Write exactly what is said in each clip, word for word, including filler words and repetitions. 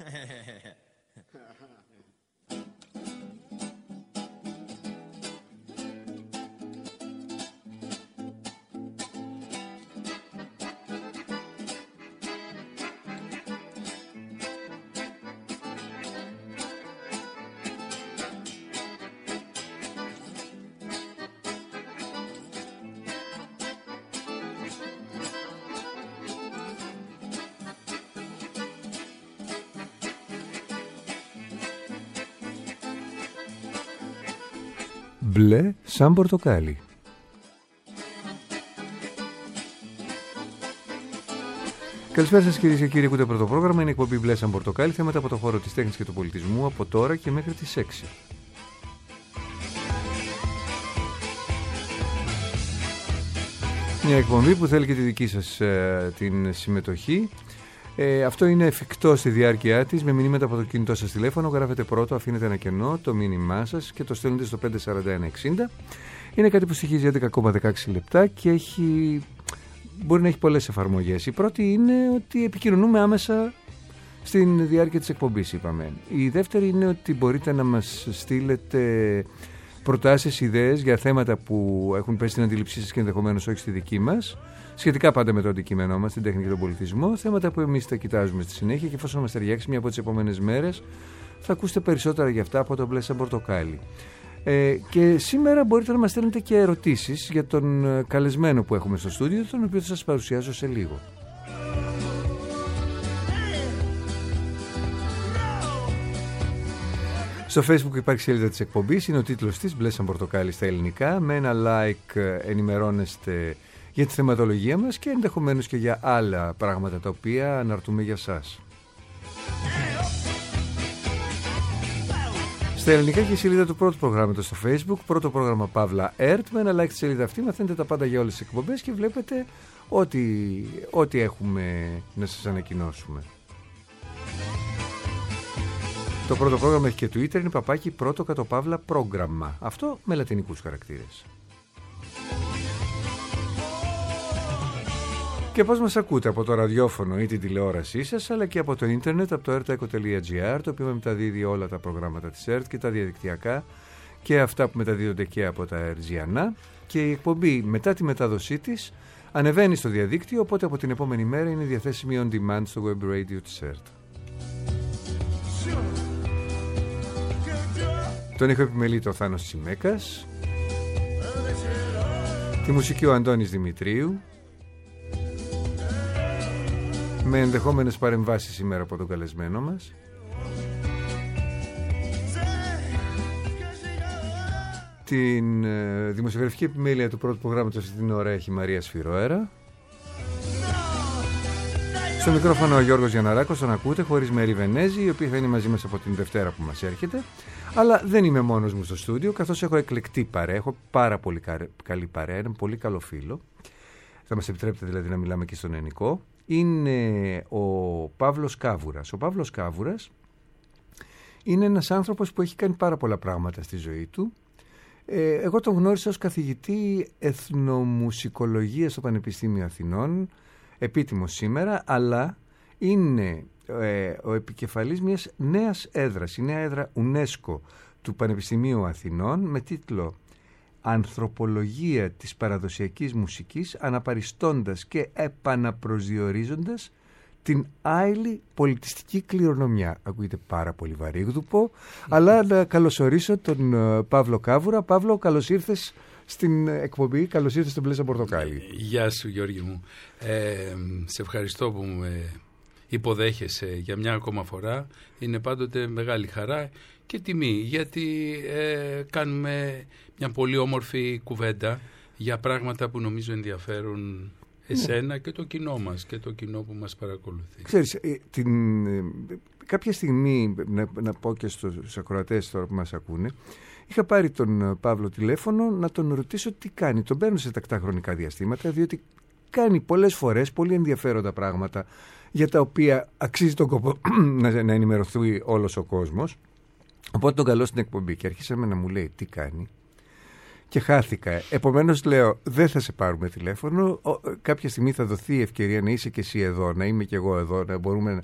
Μπλε σαν πορτοκάλι. Καλησπέρα σας κυρίες και κύριοι, ακούτε πρώτο πρόγραμμα. Είναι η εκπομπή Μπλε σαν πορτοκάλι, θέματα από το χώρο της τέχνης και του πολιτισμού από τώρα και μέχρι τις έξι. Μια εκπομπή που θέλει και τη δική σας ε, την συμμετοχή. Ε, αυτό είναι εφικτό στη διάρκεια της με μηνύματα από το κινητό σας τηλέφωνο. Γράφετε πρώτο, αφήνετε ένα κενό, το μήνυμά σας και το στέλνετε στο πέντε σαράντα ένα εξήντα. Είναι κάτι που στοιχίζει έντεκα κόμμα δεκαέξι λεπτά και έχει... μπορεί να έχει πολλές εφαρμογές. Η πρώτη είναι ότι επικοινωνούμε άμεσα στην διάρκεια της εκπομπής, είπαμε. Η δεύτερη είναι ότι μπορείτε να μας στείλετε προτάσεις, ιδέες για θέματα που έχουν πέσει στην αντίληψή σας και ενδεχομένως όχι στη δική μας. Σχετικά πάντα με το αντικείμενό μας, την τέχνη και τον πολιτισμό, θέματα που εμείς τα κοιτάζουμε στη συνέχεια και εφόσον μας ταιριάξει μια από τις επόμενες μέρες, θα ακούσετε περισσότερα για αυτά από το Μπλε σαν πορτοκάλι. Ε, και σήμερα μπορείτε να μας στέλνετε και ερωτήσεις για τον καλεσμένο που έχουμε στο στούντιο, τον οποίο θα σας παρουσιάσω σε λίγο. Στο Facebook υπάρχει σελίδα της εκπομπής, είναι ο τίτλος της Μπλε σαν πορτοκάλι στα ελληνικά. Με ένα like ενημερώνεστε για τη θεματολογία μας και ενδεχομένως και για άλλα πράγματα τα οποία αναρτούμε για σας. Στα ελληνικά και η σελίδα του πρώτου προγράμματος στο Facebook, πρώτο πρόγραμμα Παύλα ΕΡΤ. Με ένα like στη σελίδα αυτή μαθαίνετε τα πάντα για όλες τις εκπομπές και βλέπετε ό,τι, ό,τι έχουμε να σας ανακοινώσουμε. Το πρώτο πρόγραμμα έχει και Twitter, είναι παπάκι πρώτο κατ' Παύλα πρόγραμμα. Αυτό με λατινικούς χαρακτήρες. Και πώς μας ακούτε από το ραδιόφωνο ή την τηλεόρασή σας, αλλά και από το ίντερνετ, από το ερτ τελεία τζι άρ, το οποίο μεταδίδει όλα τα προγράμματα της ΕΡΤ και τα διαδικτυακά και αυτά που μεταδίδονται και από τα ερτζιανά. Και η εκπομπή μετά τη μετάδοσή της ανεβαίνει στο διαδίκτυο, οπότε από την επόμενη μέρα είναι διαθέσιμη on demand στο web radio της ΕΡΤ. Τον ήχο επιμελείται ο Θάνος Τσιμέκας, τη μουσική ο Αντώνης Δημητρίου, με ενδεχόμενες παρεμβάσεις σήμερα από τον καλεσμένο μας. Την ε, δημοσιογραφική επιμέλεια του πρώτου προγράμματος αυτή την ώρα έχει η Μαρία Σφυροέρα. Στο μικρόφωνο ο Γιώργος Γιανναράκος, τον ακούτε, χωρίς Μέρη Βενέζη, η οποία θα είναι μαζί μας από την Δευτέρα που μας έρχεται. Αλλά δεν είμαι μόνος μου στο στούντιο, καθώς έχω εκλεκτή παρέα, έχω πάρα πολύ καλή παρέα, ένα πολύ καλό φίλο. Θα μας επιτρέπετε δηλαδή να μιλάμε και στον ελληνικό. Είναι ο Παύλος Κάβουρας. Ο Παύλος Κάβουρας είναι ένας άνθρωπος που έχει κάνει πάρα πολλά πράγματα στη ζωή του. Ε, εγώ τον γνώρισα ως καθηγητή εθνομουσικολογίας στο Πανεπιστήμιο Αθηνών, επίτιμος σήμερα, αλλά είναι ε, ο επικεφαλής μιας νέας έδρας, η νέα έδρα UNESCO του Πανεπιστημίου Αθηνών, με τίτλο «Ανθρωπολογία της παραδοσιακής μουσικής, αναπαριστώντας και επαναπροσδιορίζοντας την άειλη πολιτιστική κληρονομιά». Ακούγεται πάρα πολύ βαρύγδουπο, αλλά να καλωσορίσω τον uh, Παύλο Κάβουρα. Παύλο, καλώς ήρθες στην εκπομπή, καλώς ήρθες στο Μπλε σαν πορτοκάλι. Γεια σου Γιώργη μου. Ε, σε ευχαριστώ που με υποδέχεσαι για μια ακόμα φορά. Είναι πάντοτε μεγάλη χαρά και τιμή, γιατί ε, κάνουμε μια πολύ όμορφη κουβέντα για πράγματα που νομίζω ενδιαφέρουν εσένα, ναι, και το κοινό μας και το κοινό που μας παρακολουθεί. Ξέρεις, την, κάποια στιγμή, να, να πω και στους ακροατές τώρα που μας ακούνε, είχα πάρει τον Παύλο τηλέφωνο να τον ρωτήσω τι κάνει. Τον παίρνω σε τακτά χρονικά διαστήματα, διότι κάνει πολλές φορές πολύ ενδιαφέροντα πράγματα για τα οποία αξίζει τον κόπο να, να ενημερωθεί όλος ο κόσμος. Οπότε τον καλώ στην εκπομπή και αρχίσαμε να μου λέει τι κάνει και χάθηκα. Επομένως λέω, δεν θα σε πάρουμε τηλέφωνο, ο, κάποια στιγμή θα δοθεί η ευκαιρία να είσαι και εσύ εδώ, να είμαι και εγώ εδώ, να μπορούμε να...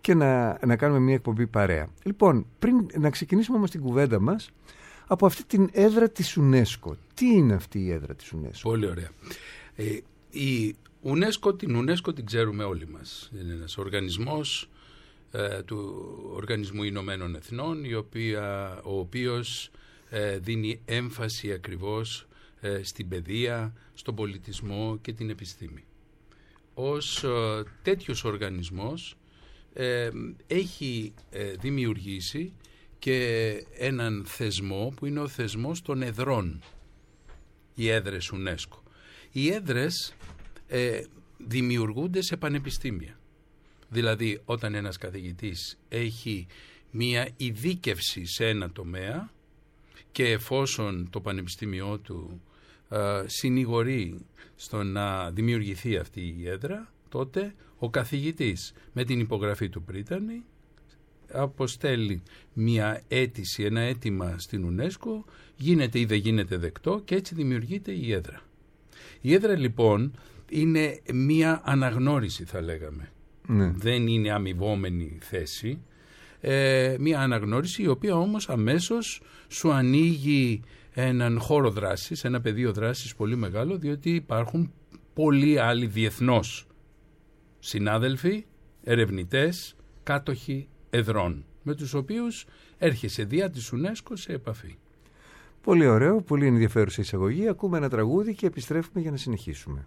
και να, να κάνουμε μια εκπομπή παρέα. Λοιπόν, πριν να ξεκινήσουμε όμως την κουβέντα μας από αυτή την έδρα της UNESCO. Τι είναι αυτή η έδρα της UNESCO? Πολύ ωραία. Ε, η UNESCO, την UNESCO την ξέρουμε όλοι μας. Είναι ένας οργανισμός ε, του Οργανισμού Ηνωμένων Εθνών, η οποία, ο οποίος ε, δίνει έμφαση ακριβώς ε, στην παιδεία, στον πολιτισμό και την επιστήμη. Ως ε, τέτοιος οργανισμός ε, έχει ε, δημιουργήσει και έναν θεσμό που είναι ο θεσμός των εδρών, οι έδρες UNESCO. Οι έδρες ε, δημιουργούνται σε πανεπιστήμια. Δηλαδή όταν ένας καθηγητής έχει μία ειδίκευση σε ένα τομέα και εφόσον το πανεπιστήμιό του ε, συνηγορεί στο να δημιουργηθεί αυτή η έδρα, τότε ο καθηγητής με την υπογραφή του πρίτανη αποστέλει μια αίτηση, ένα αίτημα στην UNESCO, γίνεται ή δεν γίνεται δεκτό και έτσι δημιουργείται η έδρα. Η έδρα λοιπόν είναι μια αναγνώριση, θα λέγαμε. Ναι. Δεν είναι αμοιβόμενη θέση. Ε, μια αναγνώριση η οποία όμως αμέσως σου ανοίγει έναν χώρο δράσης, ένα πεδίο δράσης πολύ μεγάλο, διότι υπάρχουν πολλοί άλλοι διεθνώς συνάδελφοι, ερευνητές, κάτοχοι εδρών, με τους οποίους έρχεσαι διά της UNESCO σε επαφή. Πολύ ωραίο, πολύ ενδιαφέρουσα εισαγωγή. Ακούμε ένα τραγούδι και επιστρέφουμε για να συνεχίσουμε.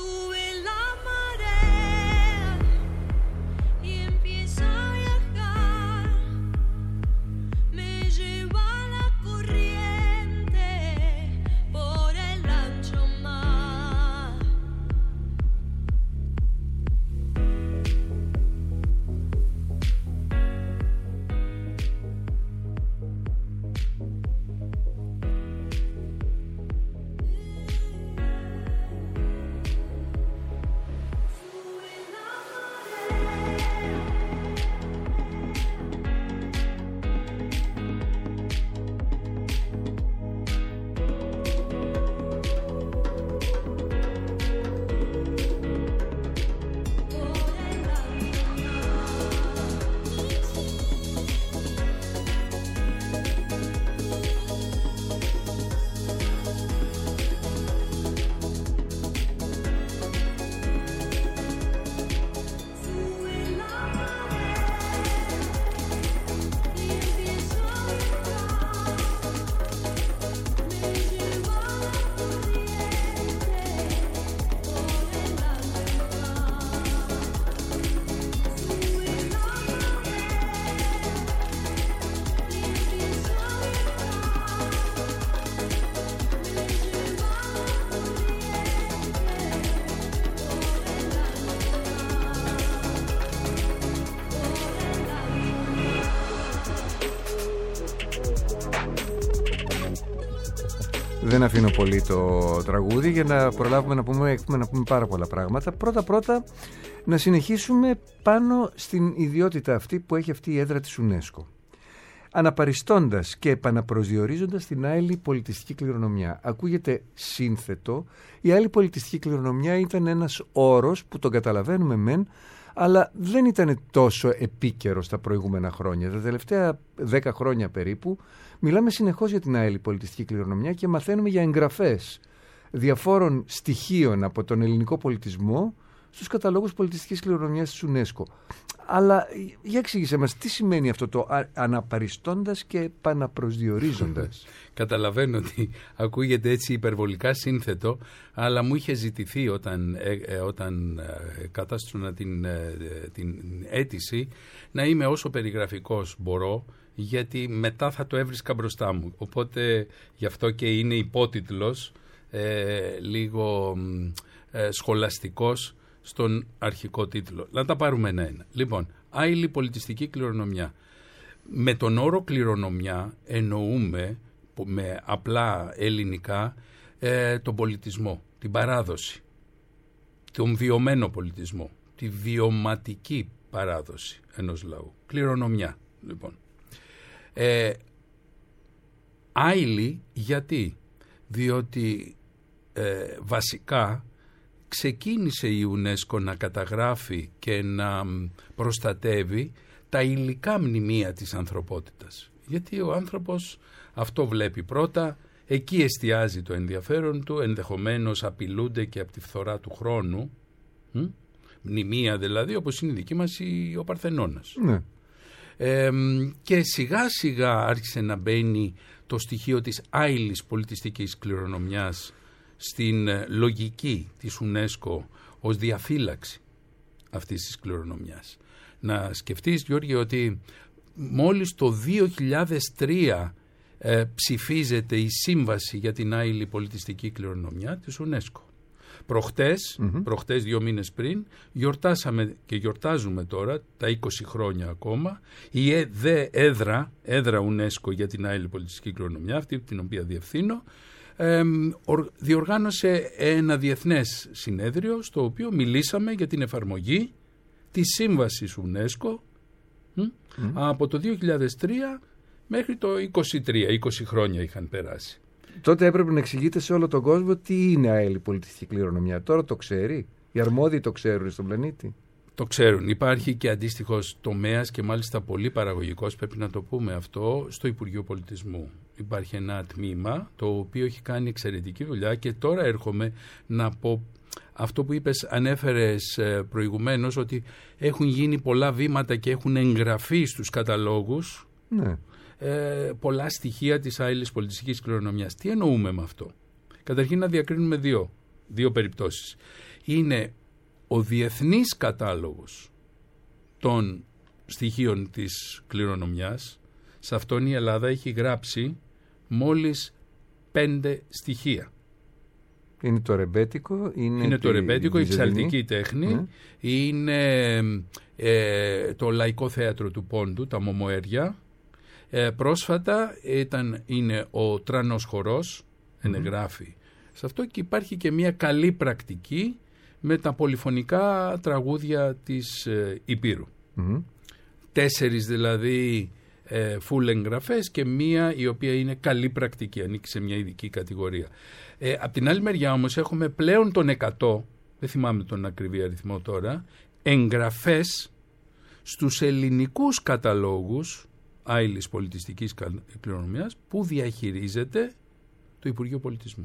Δεν αφήνω πολύ το τραγούδι για να προλάβουμε να πούμε, να πούμε πάρα πολλά πράγματα. Πρώτα-πρώτα να συνεχίσουμε πάνω στην ιδιότητα αυτή που έχει αυτή η έδρα της UNESCO. Αναπαριστώντας και επαναπροσδιορίζοντας την άειλη πολιτιστική κληρονομιά. Ακούγεται σύνθετο. Η άειλη πολιτιστική κληρονομιά ήταν ένας όρος που τον καταλαβαίνουμε μεν, αλλά δεν ήταν τόσο επίκαιρο στα προηγούμενα χρόνια. Τα τελευταία δέκα χρόνια περίπου μιλάμε συνεχώς για την άειλη πολιτιστική κληρονομιά και μαθαίνουμε για εγγραφές διαφόρων στοιχείων από τον ελληνικό πολιτισμό στους καταλόγους πολιτιστικής κληρονομιάς της UNESCO. Αλλά για εξήγησέ μας, τι σημαίνει αυτό το αναπαριστώντας και επαναπροσδιορίζοντας? Καταλαβαίνω ότι ακούγεται έτσι υπερβολικά σύνθετο, αλλά μου είχε ζητηθεί όταν, ε, ε, όταν ε, κατάστρωνα την, ε, την αίτηση να είμαι όσο περιγραφικός μπορώ, γιατί μετά θα το έβρισκα μπροστά μου. Οπότε γι' αυτό και είναι υπότιτλος ε, λίγο ε, σχολαστικός στον αρχικό τίτλο. Να τα πάρουμε ένα-ένα. Λοιπόν, άειλη πολιτιστική κληρονομιά. Με τον όρο κληρονομιά εννοούμε με απλά ελληνικά ε, τον πολιτισμό, την παράδοση, τον βιωμένο πολιτισμό, τη βιωματική παράδοση ενός λαού. Κληρονομιά, λοιπόν. Ε, άειλη γιατί? Διότι ε, βασικά ξεκίνησε η UNESCO να καταγράφει και να προστατεύει τα υλικά μνημεία της ανθρωπότητας. Γιατί ο άνθρωπος αυτό βλέπει πρώτα, εκεί εστιάζει το ενδιαφέρον του, ενδεχομένως απειλούνται και από τη φθορά του χρόνου, μ? μνημεία δηλαδή, όπως είναι η δική μας η, ο Παρθενώνας. Ναι. Ε, και σιγά σιγά άρχισε να μπαίνει το στοιχείο της άειλης πολιτιστικής κληρονομιάς στην λογική της UNESCO ως διαφύλαξη αυτής της κληρονομιάς. Να σκεφτείς, Γιώργη, ότι μόλις το δύο χιλιάδες τρία ε, ψηφίζεται η Σύμβαση για την άειλη πολιτιστική κληρονομιά της UNESCO. Προχτές, mm-hmm. προχτές δύο μήνες πριν, γιορτάσαμε και γιορτάζουμε τώρα τα είκοσι χρόνια ακόμα η ΔΕ έδρα, έδρα UNESCO για την άειλη πολιτιστική κληρονομιά, αυτή την οποία διευθύνω, ε, διοργάνωσε ένα διεθνές συνέδριο στο οποίο μιλήσαμε για την εφαρμογή της σύμβασης UNESCO mm. από το δύο χιλιάδες τρία μέχρι το είκοσι τρία, είκοσι χρόνια είχαν περάσει. Τότε έπρεπε να εξηγείτε σε όλο τον κόσμο τι είναι άειλη πολιτιστική κληρονομιά. Τώρα το ξέρει, οι αρμόδιοι το ξέρουν στον πλανήτη. Το ξέρουν. Υπάρχει και αντίστοιχος τομέας και μάλιστα πολύ παραγωγικός, πρέπει να το πούμε αυτό, στο Υπουργείο Πολιτισμού. Υπάρχει ένα τμήμα το οποίο έχει κάνει εξαιρετική δουλειά και τώρα έρχομαι να πω αυτό που είπες, ανέφερες προηγουμένως, ότι έχουν γίνει πολλά βήματα και έχουν εγγραφεί στους καταλόγους ναι. ε, πολλά στοιχεία της άειλης πολιτιστικής κληρονομιάς. Τι εννοούμε με αυτό? Καταρχήν να διακρίνουμε δύο, δύο περιπτώσεις. Είναι ο διεθνής κατάλογος των στοιχείων της κληρονομιάς. Σε αυτόν η Ελλάδα έχει γράψει μόλις πέντε στοιχεία. Είναι το ρεμπέτικο, είναι, είναι τη, το ρεμπέτικο, η ψαλτική τέχνη, ναι. είναι ε, το Λαϊκό Θέατρο του Πόντου, τα Μωμοέρια. Ε, πρόσφατα ήταν, είναι ο Τρανός Χορός, ενεγράφει mm-hmm. σε αυτό, και υπάρχει και μια καλή πρακτική με τα πολυφωνικά τραγούδια της ε, Υπήρου. Mm-hmm. Τέσσερις δηλαδή ε, full εγγραφές και μία η οποία είναι καλή πρακτική, ανήκει σε μια ειδική κατηγορία. Ε, απ' την άλλη μεριά όμως έχουμε πλέον τον εκατό, δεν θυμάμαι τον ακριβή αριθμό τώρα, εγγραφές στους ελληνικούς καταλόγους άειλης πολιτιστικής κληρονομιάς που διαχειρίζεται το Υπουργείο Πολιτισμού.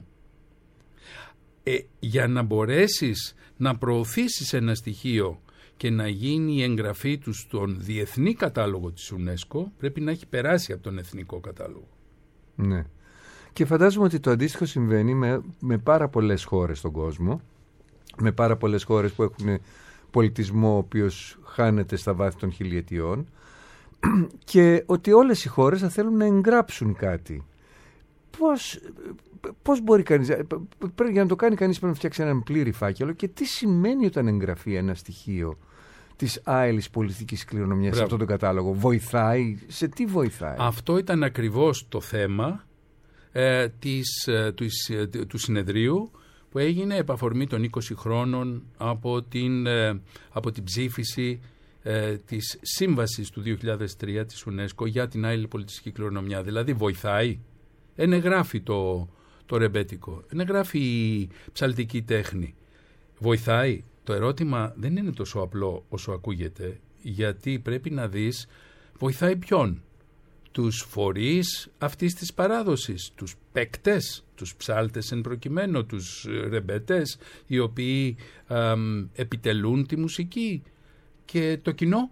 Ε, για να μπορέσεις να προωθήσεις ένα στοιχείο και να γίνει η εγγραφή του στον διεθνή κατάλογο της UNESCO, πρέπει να έχει περάσει από τον εθνικό κατάλογο. Ναι. Και φαντάζομαι ότι το αντίστοιχο συμβαίνει με, με πάρα πολλές χώρες στον κόσμο, με πάρα πολλές χώρες που έχουν πολιτισμό ο οποίος χάνεται στα βάθη των χιλιετιών, και ότι όλες οι χώρες θα θέλουν να εγγράψουν κάτι. Πώς, πώς μπορεί κανείς, για να το κάνει κανείς πρέπει να φτιάξει έναν πλήρη φάκελο, και τι σημαίνει όταν εγγραφεί ένα στοιχείο της άειλης πολιτιστικής κληρονομιάς σε αυτόν τον κατάλογο? Βοηθάει, σε τι βοηθάει? Αυτό ήταν ακριβώς το θέμα ε, της, ε, του, ε, του συνεδρίου που έγινε επ' αφορμή των είκοσι χρόνων από την, ε, από την ψήφιση ε, της σύμβασης του δύο χιλιάδες τρία της UNESCO για την άειλη πολιτιστική κληρονομιά. Δηλαδή βοηθάει, ενεγράφει το, το ρεμπέτικο, ενεγράφει η ψαλτική τέχνη. Βοηθάει. Το ερώτημα δεν είναι τόσο απλό όσο ακούγεται, γιατί πρέπει να δεις βοηθάει ποιον? Τους φορείς αυτής της παράδοσης, τους παίκτες, τους ψάλτες εν προκειμένου, τους ρεμπέτες οι οποίοι α, επιτελούν τη μουσική, και το κοινό,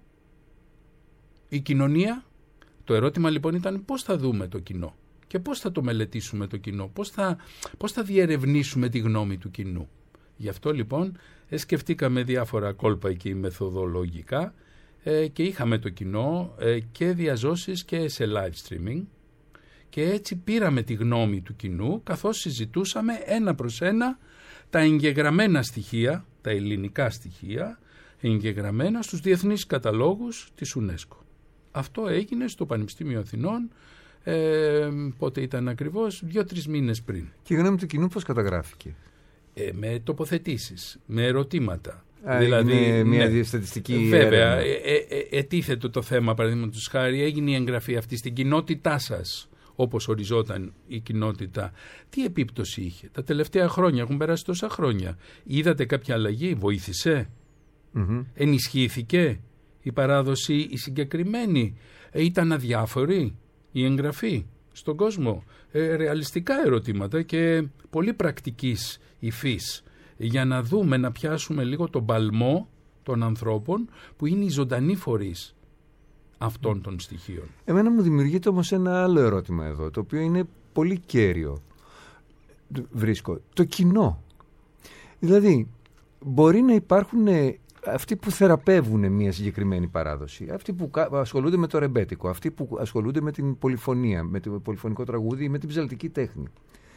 η κοινωνία. Το ερώτημα λοιπόν ήταν πώς θα δούμε το κοινό και πώς θα το μελετήσουμε το κοινό, πώς θα, πώς θα διερευνήσουμε τη γνώμη του κοινού. Γι' αυτό λοιπόν σκεφτήκαμε διάφορα κόλπα εκεί μεθοδολογικά ε, και είχαμε το κοινό ε, και διαζώσεις και σε live streaming, και έτσι πήραμε τη γνώμη του κοινού καθώς συζητούσαμε ένα προς ένα τα εγγεγραμμένα στοιχεία, τα ελληνικά στοιχεία εγγεγραμμένα στους διεθνείς καταλόγους της UNESCO. Αυτό έγινε στο Πανεπιστήμιο Αθηνών, ε, πότε ήταν ακριβώς, δύο-τρεις μήνες πριν. Και η γνώμη του κοινού πώς καταγράφηκε? Ε, με τοποθετήσεις, με ερωτήματα. Α, δηλαδή, είναι μια ναι, στατιστική βέβαια, έρευνα. ε, ε, ε, ετίθετο το θέμα, παραδείγματος χάρη, έγινε η εγγραφή αυτή στην κοινότητά σας. όπως οριζόταν η κοινότητα, τι επίπτωση είχε? Τα τελευταία χρόνια, έχουν περάσει τόσα χρόνια, είδατε κάποια αλλαγή, βοήθησε, mm-hmm. ενισχύθηκε η παράδοση η συγκεκριμένη, ε, ήταν αδιάφορη η εγγραφή στον κόσμο? Ε, ρεαλιστικά ερωτήματα και πολύ πρακτικής υφής, για να δούμε, να πιάσουμε λίγο τον παλμό των ανθρώπων που είναι οι ζωντανοί φορείς αυτών των στοιχείων. Εμένα μου δημιουργείται όμως ένα άλλο ερώτημα εδώ, το οποίο είναι πολύ κέριο. Βρίσκω το κοινό. Δηλαδή, μπορεί να υπάρχουν αυτοί που θεραπεύουν μια συγκεκριμένη παράδοση, αυτοί που ασχολούνται με το ρεμπέτικο, αυτοί που ασχολούνται με την πολυφωνία, με το πολυφωνικό τραγούδι ή με την ψαλτική τέχνη.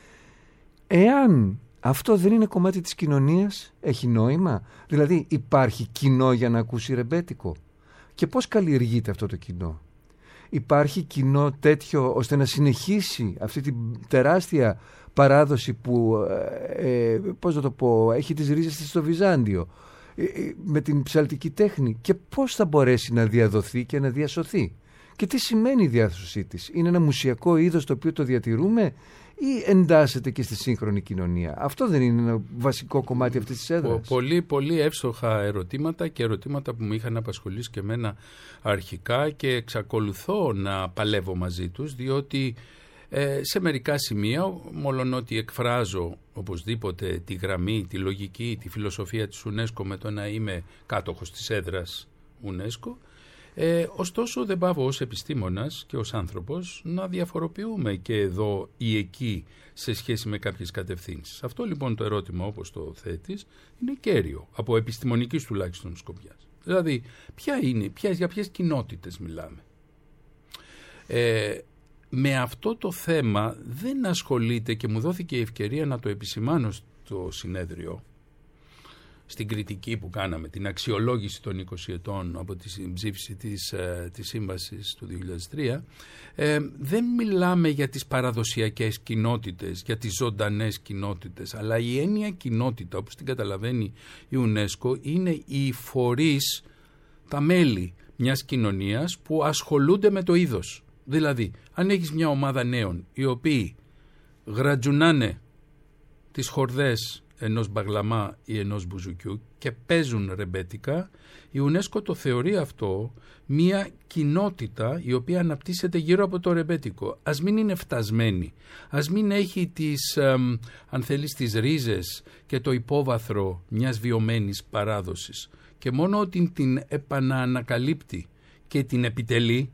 Εάν αυτό δεν είναι κομμάτι της κοινωνίας, έχει νόημα? Δηλαδή, υπάρχει κοινό για να ακούσει ρεμπέτικο? Και πώς καλλιεργείται αυτό το κοινό? Υπάρχει κοινό τέτοιο ώστε να συνεχίσει αυτή την τεράστια παράδοση που, ε, πώς να το πω, έχει τις ρίζες της στο Βυζάντιο, ε, με την ψαλτική τέχνη, και πώς θα μπορέσει να διαδοθεί και να διασωθεί? Και τι σημαίνει η διάσωσή της? Είναι ένα μουσιακό είδος το οποίο το διατηρούμε ή εντάσσεται και στη σύγχρονη κοινωνία? Αυτό δεν είναι ένα βασικό κομμάτι αυτής της έδρας? Πολύ, πολύ εύστοχα ερωτήματα, και ερωτήματα που με είχαν απασχολήσει και εμένα αρχικά, και εξακολουθώ να παλεύω μαζί τους, διότι ε, σε μερικά σημεία, μόλον ότι εκφράζω οπωσδήποτε τη γραμμή, τη λογική, τη φιλοσοφία της UNESCO με το να είμαι κάτοχος της έδρας UNESCO, Ε, ωστόσο δεν πάω ως επιστήμονας και ως άνθρωπος να διαφοροποιούμε και εδώ ή εκεί σε σχέση με κάποιες κατευθύνσεις. Αυτό λοιπόν το ερώτημα, όπως το θέτεις, είναι κέριο, από επιστημονικής τουλάχιστον σκοπιάς. Δηλαδή, ποια είναι, ποιες, για ποιες κοινότητες μιλάμε? Ε, με αυτό το θέμα δεν ασχολείται, και μου δόθηκε η ευκαιρία να το επισημάνω στο συνέδριο, στην κριτική που κάναμε, την αξιολόγηση των είκοσι ετών από τη ψήφιση της, ε, της σύμβασης του δύο χιλιάδες τρία, ε, δεν μιλάμε για τις παραδοσιακές κοινότητες, για τις ζωντανές κοινότητες, αλλά η έννοια κοινότητα, όπως την καταλαβαίνει η UNESCO, είναι οι φορείς, τα μέλη μιας κοινωνίας που ασχολούνται με το είδος. Δηλαδή, αν έχεις μια ομάδα νέων οι οποίοι γρατζουνάνε τις χορδές ενός μπαγλαμά ή ενός μπουζουκιού και παίζουν ρεμπέτικα, η UNESCO το θεωρεί αυτό μια κοινότητα η οποία αναπτύσσεται γύρω από το ρεμπέτικο. Ας μην είναι φτασμένη, ας μην έχει τις, εμ, αν θέλεις, τις ρίζες και το υπόβαθρο μιας βιωμένης παράδοσης, και μόνο ότι την επαναανακαλύπτει και την επιτελεί,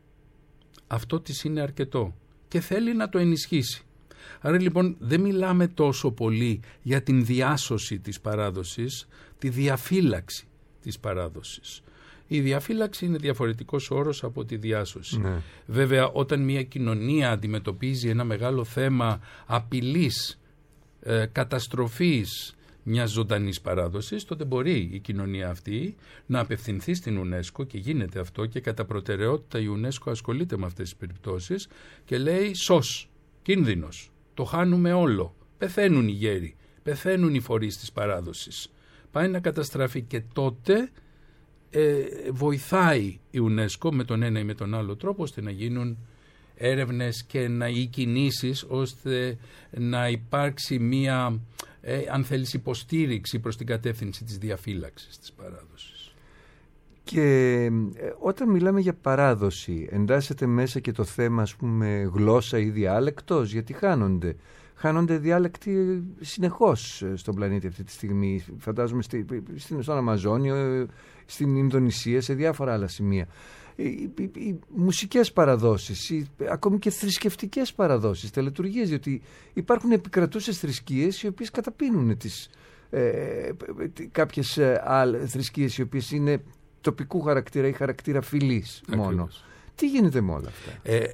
αυτό της είναι αρκετό και θέλει να το ενισχύσει. Άρα λοιπόν δεν μιλάμε τόσο πολύ για την διάσωση της παράδοσης, τη διαφύλαξη της παράδοσης. Η διαφύλαξη είναι διαφορετικός όρος από τη διάσωση. Ναι. Βέβαια, όταν μια κοινωνία αντιμετωπίζει ένα μεγάλο θέμα απειλής, ε, καταστροφής μιας ζωντανής παράδοσης, τότε μπορεί η κοινωνία αυτή να απευθυνθεί στην UNESCO, και γίνεται αυτό, και κατά προτεραιότητα η UNESCO ασχολείται με αυτές τις περιπτώσεις και λέει σως, κίνδυνος. Το χάνουμε όλο. Πεθαίνουν οι γέροι, πεθαίνουν οι φορείς της παράδοσης. Πάει να καταστραφεί, και τότε ε, βοηθάει η UNESCO με τον ένα ή με τον άλλο τρόπο, ώστε να γίνουν έρευνες και να οι κινήσεις, ώστε να υπάρξει μία, ε, αν θέλεις, υποστήριξη προς την κατεύθυνση της διαφύλαξης της παράδοσης. Και ε, όταν μιλάμε για παράδοση, εντάσσεται μέσα και το θέμα, ας πούμε, γλώσσα ή διάλεκτος? Γιατί χάνονται. Χάνονται διάλεκτοι συνεχώς στον πλανήτη αυτή τη στιγμή. Φαντάζομαι στη, στον Αμαζόνιο, στην Ινδονησία, σε διάφορα άλλα σημεία. Οι, οι, οι μουσικές παραδόσεις, οι, ακόμη και θρησκευτικές παραδόσεις, τελετουργίες, διότι υπάρχουν επικρατούσες θρησκείες οι οποίες καταπίνουν τις, ε, κάποιες άλλες θρησκείες οι οποίες είναι τοπικού χαρακτήρα ή χαρακτήρα φυλής μόνο. Ακριβώς. Τι γίνεται με όλα αυτά? Ε,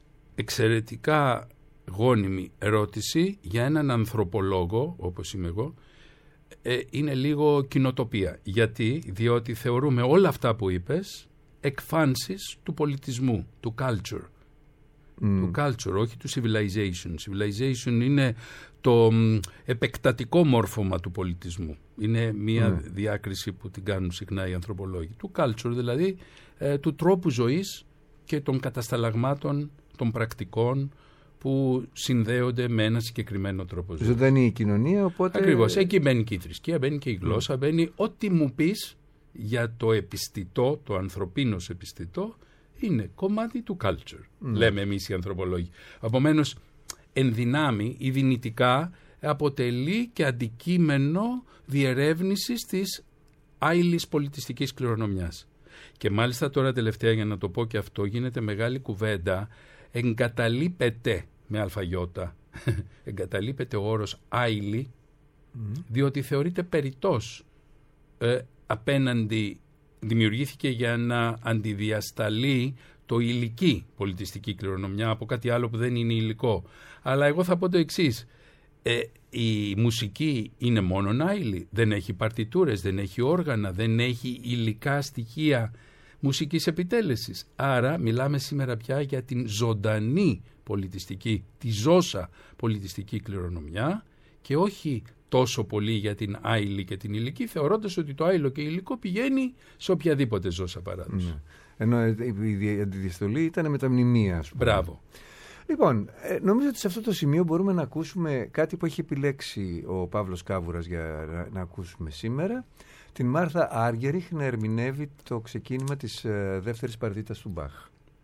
εξαιρετικά γόνιμη ερώτηση για έναν ανθρωπολόγο όπως είμαι εγώ. Ε, είναι λίγο κοινοτοπία. Γιατί? Διότι θεωρούμε όλα αυτά που είπες εκφάνσεις του πολιτισμού, του culture. Mm. Του culture, όχι του civilization. Civilization είναι το μ, επεκτατικό μόρφωμα του πολιτισμού. Είναι μια mm. διάκριση που την κάνουν συχνά οι ανθρωπολόγοι. Του culture, δηλαδή ε, του τρόπου ζωής και των κατασταλαγμάτων των πρακτικών που συνδέονται με ένα συγκεκριμένο τρόπο ζωής. Ζωντανή η κοινωνία, οπότε... Ακριβώς. Εκεί μπαίνει και η θρησκεία, μπαίνει και η γλώσσα, mm. μπαίνει ό,τι μου πεις για το επιστητό, το ανθρωπίνος επιστητό, είναι κομμάτι του culture, mm. λέμε εμείς οι ανθρωπολόγοι. Επομένως, εν δυνάμει ή δυνητικά αποτελεί και αντικείμενο διερεύνησης της άειλης πολιτιστικής κληρονομιάς. Και μάλιστα τώρα τελευταία, για να το πω και αυτό, γίνεται μεγάλη κουβέντα, εγκαταλείπεται με αλφαγιώτα, εγκαταλείπεται ο όρος άειλη, mm. διότι θεωρείται περιττός ε, απέναντι, δημιουργήθηκε για να αντιδιασταλεί το υλική πολιτιστική κληρονομιά από κάτι άλλο που δεν είναι υλικό. Αλλά εγώ θα πω το εξής, ε, η μουσική είναι μόνον άειλη, δεν έχει παρτιτούρες, δεν έχει όργανα, δεν έχει υλικά στοιχεία μουσικής επιτέλεσης. Άρα μιλάμε σήμερα πια για την ζωντανή πολιτιστική, τη ζώσα πολιτιστική κληρονομιά και όχι τόσο πολύ για την άειλη και την υλική, θεωρώντας ότι το άειλο και υλικό πηγαίνει σε οποιαδήποτε ζώσα παράδοση. Ναι. Ενώ η αντιδιαστολή ήταν με τα μνημεία, ας πούμε. Μπράβο. Λοιπόν, νομίζω ότι σε αυτό το σημείο μπορούμε να ακούσουμε κάτι που έχει επιλέξει ο Παύλος Κάβουρας για να, να ακούσουμε σήμερα. Την Μάρθα Άργεριχ να ερμηνεύει το ξεκίνημα της ε, δεύτερης παρτίτας του Μπαχ.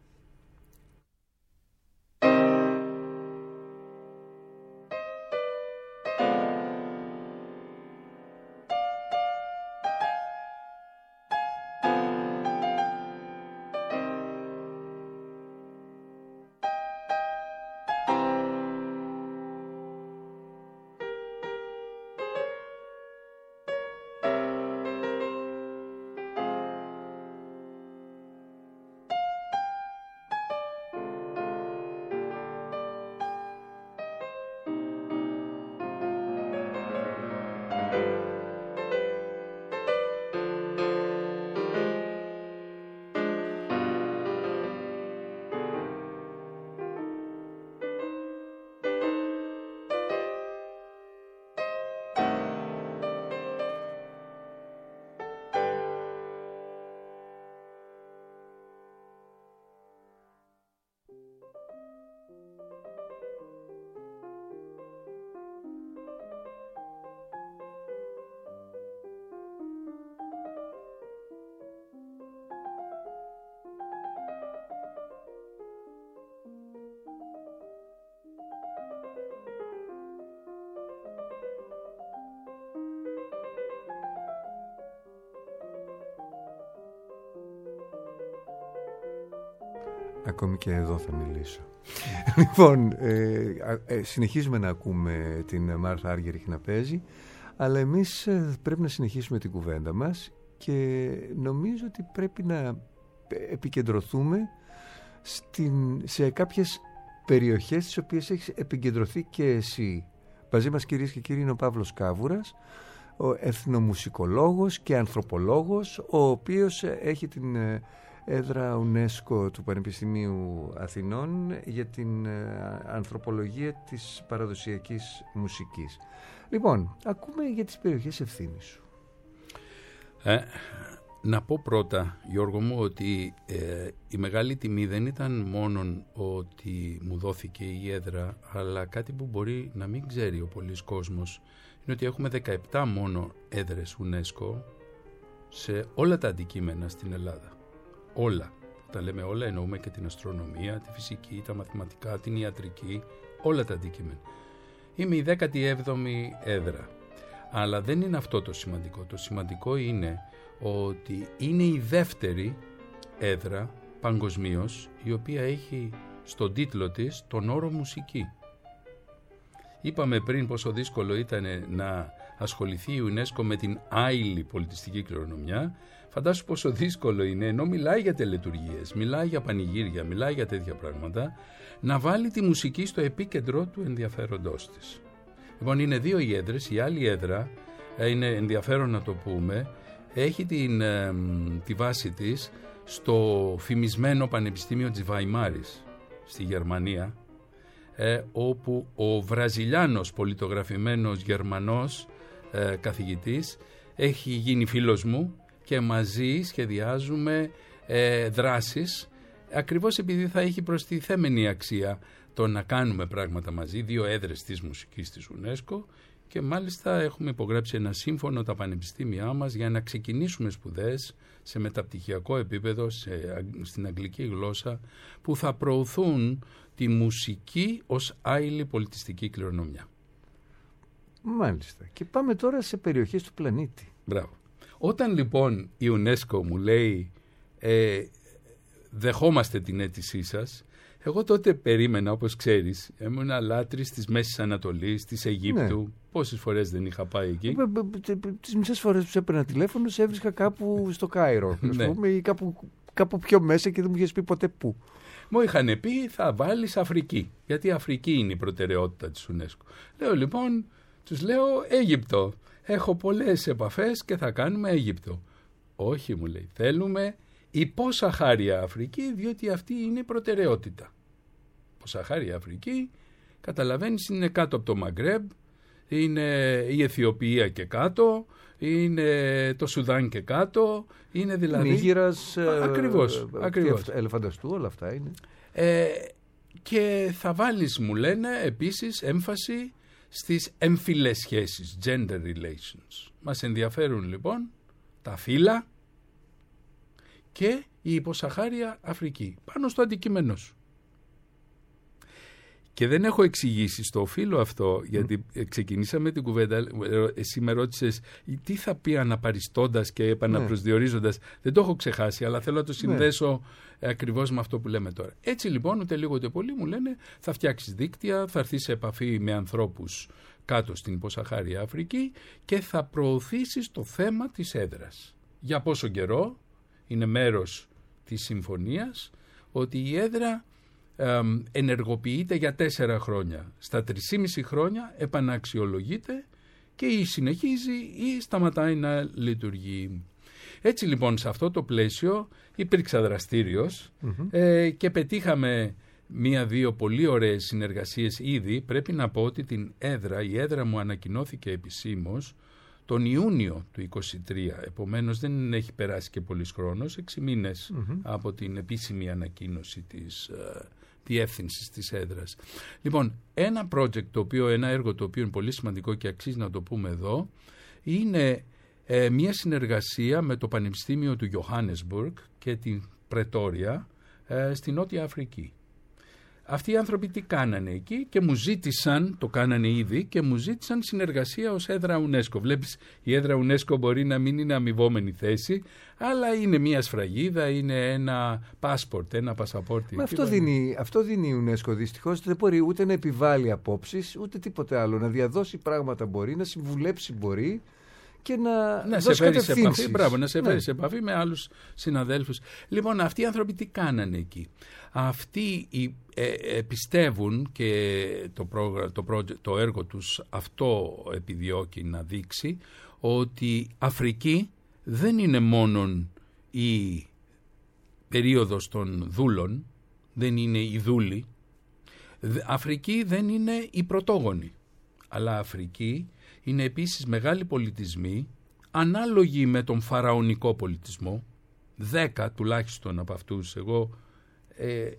Ακόμη και εδώ θα μιλήσω. Λοιπόν, ε, ε, συνεχίζουμε να ακούμε την Μάρθα Άργεριχ να παίζει, αλλά εμείς ε, πρέπει να συνεχίσουμε την κουβέντα μας και νομίζω ότι πρέπει να επικεντρωθούμε στην, σε κάποιες περιοχές τις οποίες έχεις επικεντρωθεί και εσύ. Μαζί μας, κυρίες και κύριοι, είναι ο Παύλος Κάβουρας, ο εθνομουσικολόγος και ανθρωπολόγος, ο οποίος έχει την έδρα UNESCO του Πανεπιστημίου Αθηνών για την ανθρωπολογία της παραδοσιακής μουσικής. Λοιπόν, ακούμε για τις περιοχές ευθύνης σου. Ε, να πω πρώτα, Γιώργο μου, ότι ε, η μεγάλη τιμή δεν ήταν μόνον ότι μου δόθηκε η έδρα, αλλά κάτι που μπορεί να μην ξέρει ο πολύς κόσμος, είναι ότι έχουμε δεκαεπτά μόνο έδρες UNESCO σε όλα τα αντικείμενα στην Ελλάδα. Όλα. Όταν λέμε όλα εννοούμε και την αστρονομία, τη φυσική, τα μαθηματικά, την ιατρική, όλα τα αντικείμενα. Είμαι η δέκατη έβδομη έδρα. Αλλά δεν είναι αυτό το σημαντικό. Το σημαντικό είναι ότι είναι η δεύτερη έδρα παγκοσμίως η οποία έχει στον τίτλο της τον όρο μουσική. Είπαμε πριν πόσο δύσκολο ήταν να ασχοληθεί η UNESCO με την άειλη πολιτιστική κληρονομιά. Φαντάσου πόσο δύσκολο είναι, ενώ μιλάει για τελετουργίες, μιλάει για πανηγύρια, μιλάει για τέτοια πράγματα, να βάλει τη μουσική στο επίκεντρο του ενδιαφέροντός της. Λοιπόν, είναι δύο οι έδρες. Η άλλη έδρα, είναι ενδιαφέρον να το πούμε, έχει την, ε, τη βάση της στο φημισμένο Πανεπιστήμιο της Βαϊμάρης στη Γερμανία, ε, όπου ο Βραζιλιάνος πολιτογραφημένος Γερμανός ε, καθηγητής έχει γίνει φίλος μου και μαζί σχεδιάζουμε ε, δράσεις ακριβώς επειδή θα έχει προστιθέμενη αξία το να κάνουμε πράγματα μαζί, δύο έδρες της μουσικής της UNESCO, και μάλιστα έχουμε υπογράψει ένα σύμφωνο τα πανεπιστήμια μας για να ξεκινήσουμε σπουδές σε μεταπτυχιακό επίπεδο σε, στην αγγλική γλώσσα που θα προωθούν τη μουσική ως άειλη πολιτιστική κληρονομιά. Μάλιστα. Και πάμε τώρα σε περιοχές του πλανήτη. Μπράβο. Όταν λοιπόν η UNESCO μου λέει ε, δεχόμαστε την αίτησή σας, εγώ τότε περίμενα, όπως ξέρεις, ήμουν λάτρης της Μέσης Ανατολής, της Αιγύπτου. Ναι. Πόσες φορές δεν είχα πάει εκεί. Τις μισές φορές που σε έπαιρνα τηλέφωνο, σε έβρισκα κάπου στο Κάιρο, ναι. πούμε, ή κάπου, κάπου πιο μέσα και δεν μου είχες πει ποτέ πού. Μου είχαν πει θα βάλεις Αφρική, γιατί η Αφρική είναι η προτεραιότητα της UNESCO. Λέω λοιπόν, τους λέω Αίγυπτο. Έχω πολλές επαφές και θα κάνουμε Αίγυπτο. Όχι, μου λέει, θέλουμε υπόσαχάρια Αφρική, διότι αυτή είναι η προτεραιότητα. Υπόσαχάρια Αφρική, καταλαβαίνεις, είναι κάτω από το Μαγκρέμπ, είναι η Αιθιοπία και κάτω, είναι το Σουδάν και κάτω, είναι δηλαδή... Νίγηρας, ακριβώς, ε, ακριβώς. Ελεφανταστού, όλα αυτά είναι. Ε, και θα βάλεις, μου λένε, επίσης έμφαση στις έμφυλες σχέσεις, gender relations. Μας ενδιαφέρουν λοιπόν τα φύλλα και η υποσαχάρια Αφρική, πάνω στο αντικείμενο σου. Και δεν έχω εξηγήσει στο φύλλο αυτό, γιατί mm. ξεκινήσαμε την κουβέντα, εσύ με ρώτησες τι θα πει αναπαριστώντας και επαναπροσδιορίζοντας. Ναι. Δεν το έχω ξεχάσει, αλλά θέλω να το συνδέσω ναι. ακριβώς με αυτό που λέμε τώρα. Έτσι λοιπόν, ούτε λίγο ούτε πολύ μου λένε, θα φτιάξεις δίκτυα, θα έρθεις σε επαφή με ανθρώπους κάτω στην υποσαχάρια Αφρική και θα προωθήσεις το θέμα της έδρας. Για πόσο καιρό? Είναι μέρος της συμφωνίας ότι η έδρα ε, ενεργοποιείται για τέσσερα χρόνια. Στα τρισήμιση χρόνια επαναξιολογείται και ή συνεχίζει ή σταματάει να λειτουργεί. Έτσι λοιπόν σε αυτό το πλαίσιο υπήρξα δραστήριος mm-hmm. ε, και πετύχαμε μία-δύο πολύ ωραίες συνεργασίες ήδη. Πρέπει να πω ότι την έδρα, η έδρα μου ανακοινώθηκε επισήμως τον Ιούνιο του είκοσι τρία, επομένως δεν έχει περάσει και πολύς χρόνος, έξι μήνες mm-hmm. από την επίσημη ανακοίνωση της uh, διεύθυνσης της έδρας. Λοιπόν, ένα project, το οποίο, ένα έργο το οποίο είναι πολύ σημαντικό και αξίζει να το πούμε εδώ, είναι ε, μια συνεργασία με το Πανεπιστήμιο του Johannesburg και την Πρετόρια ε, στη Νότια Αφρική. Αυτοί οι άνθρωποι τι κάνανε εκεί και μου ζήτησαν, το κάνανε ήδη, και μου ζήτησαν συνεργασία ως έδρα UNESCO. Βλέπεις, η έδρα UNESCO μπορεί να μην είναι αμοιβόμενη θέση, αλλά είναι μια σφραγίδα, είναι ένα passport, ένα πασαπόρτι. Αυτό δίνει, αυτό δίνει η UNESCO δυστυχώς. Δεν μπορεί ούτε να επιβάλλει απόψεις, ούτε τίποτε άλλο. Να διαδώσει πράγματα μπορεί, να συμβουλέψει μπορεί. Και να, να σε φέρει σε επαφή, μπράβο, να σε φέρει ναι. σε επαφή με άλλους συναδέλφους. Λοιπόν, αυτοί οι άνθρωποι τι κάνανε εκεί? Αυτοί ε, ε, πιστεύουν και το, πρόγρα, το, project, το έργο τους αυτό επιδιώκει να δείξει ότι Αφρική δεν είναι μόνον η περίοδος των δούλων, δεν είναι η δούλη. Αφρική δεν είναι η πρωτόγονη, αλλά Αφρική είναι επίσης μεγάλοι πολιτισμοί, ανάλογοι με τον φαραωνικό πολιτισμό, δέκα τουλάχιστον από αυτούς εγώ ε, ε,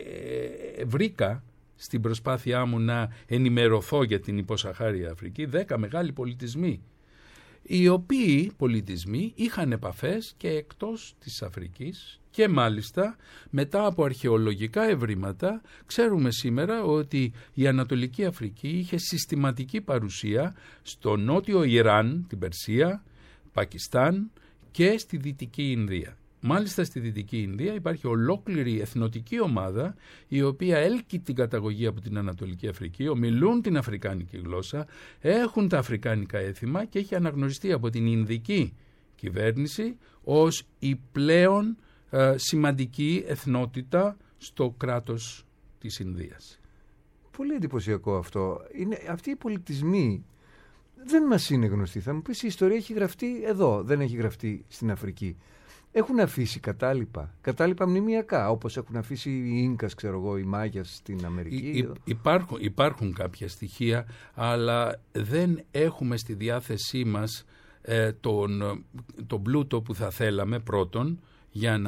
ε, βρήκα στην προσπάθειά μου να ενημερωθώ για την υποσαχάρια Αφρική, δέκα μεγάλοι πολιτισμοί, οι οποίοι πολιτισμοί είχαν επαφές και εκτός της Αφρικής και μάλιστα μετά από αρχαιολογικά ευρήματα ξέρουμε σήμερα ότι η Ανατολική Αφρική είχε συστηματική παρουσία στο νότιο Ιράν, την Περσία, Πακιστάν και στη Δυτική Ινδία. Μάλιστα στη Δυτική Ινδία υπάρχει ολόκληρη εθνοτική ομάδα η οποία έλκει την καταγωγή από την Ανατολική Αφρική, ομιλούν την αφρικάνικη γλώσσα, έχουν τα αφρικάνικα έθιμα και έχει αναγνωριστεί από την Ινδική κυβέρνηση ως η πλέον ε, σημαντική εθνότητα στο κράτος της Ινδίας. Πολύ εντυπωσιακό αυτό. Είναι, αυτοί οι πολιτισμοί δεν μας είναι γνωστοί. Θα μου πεις η ιστορία έχει γραφτεί εδώ, δεν έχει γραφτεί στην Αφρική. Έχουν αφήσει κατάλοιπα, κατάλοιπα μνημειακά, όπως έχουν αφήσει οι Ίνκας, ξέρω εγώ, οι Μάγιας στην Αμερική. Υ, υπάρχουν, υπάρχουν κάποια στοιχεία, αλλά δεν έχουμε στη διάθεσή μας ε, τον, τον πλούτο που θα θέλαμε πρώτον, για να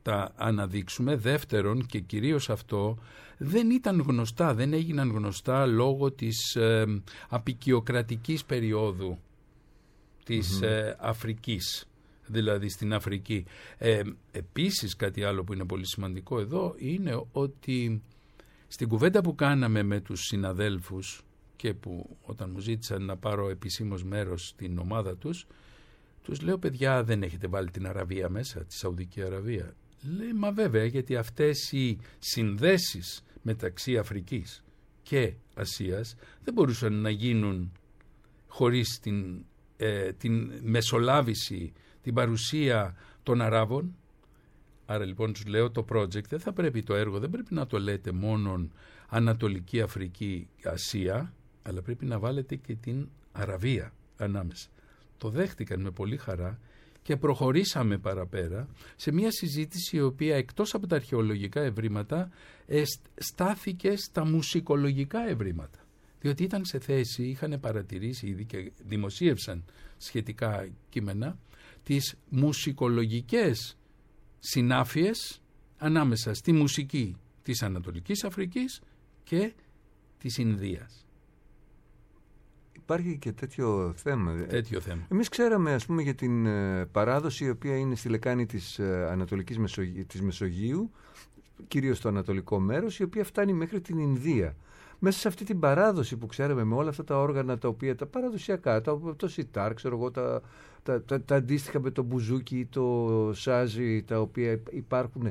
τα αναδείξουμε. Δεύτερον, και κυρίως αυτό, δεν ήταν γνωστά, δεν έγιναν γνωστά λόγω της ε, απικιοκρατικής περίοδου της mm-hmm. ε, Αφρικής, δηλαδή στην Αφρική. Ε, επίσης κάτι άλλο που είναι πολύ σημαντικό εδώ είναι ότι στην κουβέντα που κάναμε με τους συναδέλφους και που όταν μου ζήτησαν να πάρω επισήμως μέρος στην ομάδα τους, τους λέω, παιδιά, δεν έχετε βάλει την Αραβία μέσα, τη Σαουδική Αραβία? Λέει, μα βέβαια, γιατί αυτές οι συνδέσεις μεταξύ Αφρικής και Ασίας δεν μπορούσαν να γίνουν χωρίς την, ε, την μεσολάβηση, την παρουσία των Αράβων. Άρα λοιπόν τους λέω, το project δεν θα πρέπει, το έργο δεν πρέπει να το λέτε μόνον Ανατολική Αφρική, Ασία, αλλά πρέπει να βάλετε και την Αραβία ανάμεσα. Το δέχτηκαν με πολύ χαρά και προχωρήσαμε παραπέρα σε μια συζήτηση η οποία εκτός από τα αρχαιολογικά ευρήματα στάθηκε στα μουσικολογικά ευρήματα. Διότι ήταν σε θέση, είχαν παρατηρήσει ήδη και δημοσίευσαν σχετικά κείμενα, τις μουσικολογικές συνάφειες ανάμεσα στη μουσική της Ανατολικής Αφρικής και της Ινδίας. Υπάρχει και τέτοιο θέμα. Τέτοιο θέμα. Εμείς ξέραμε, ας πούμε, για την ε, παράδοση η οποία είναι στη λεκάνη της ε, Ανατολικής Μεσογείου, της Μεσογείου, κυρίως στο ανατολικό μέρος, η οποία φτάνει μέχρι την Ινδία. Μέσα σε αυτή την παράδοση που ξέραμε, με όλα αυτά τα όργανα τα οποία τα παραδοσιακά, το, το σιτάρ, ξέρω εγώ, τα, τα, τα, τα αντίστοιχα με το μπουζούκι, το σάζι, τα οποία υπάρχουν.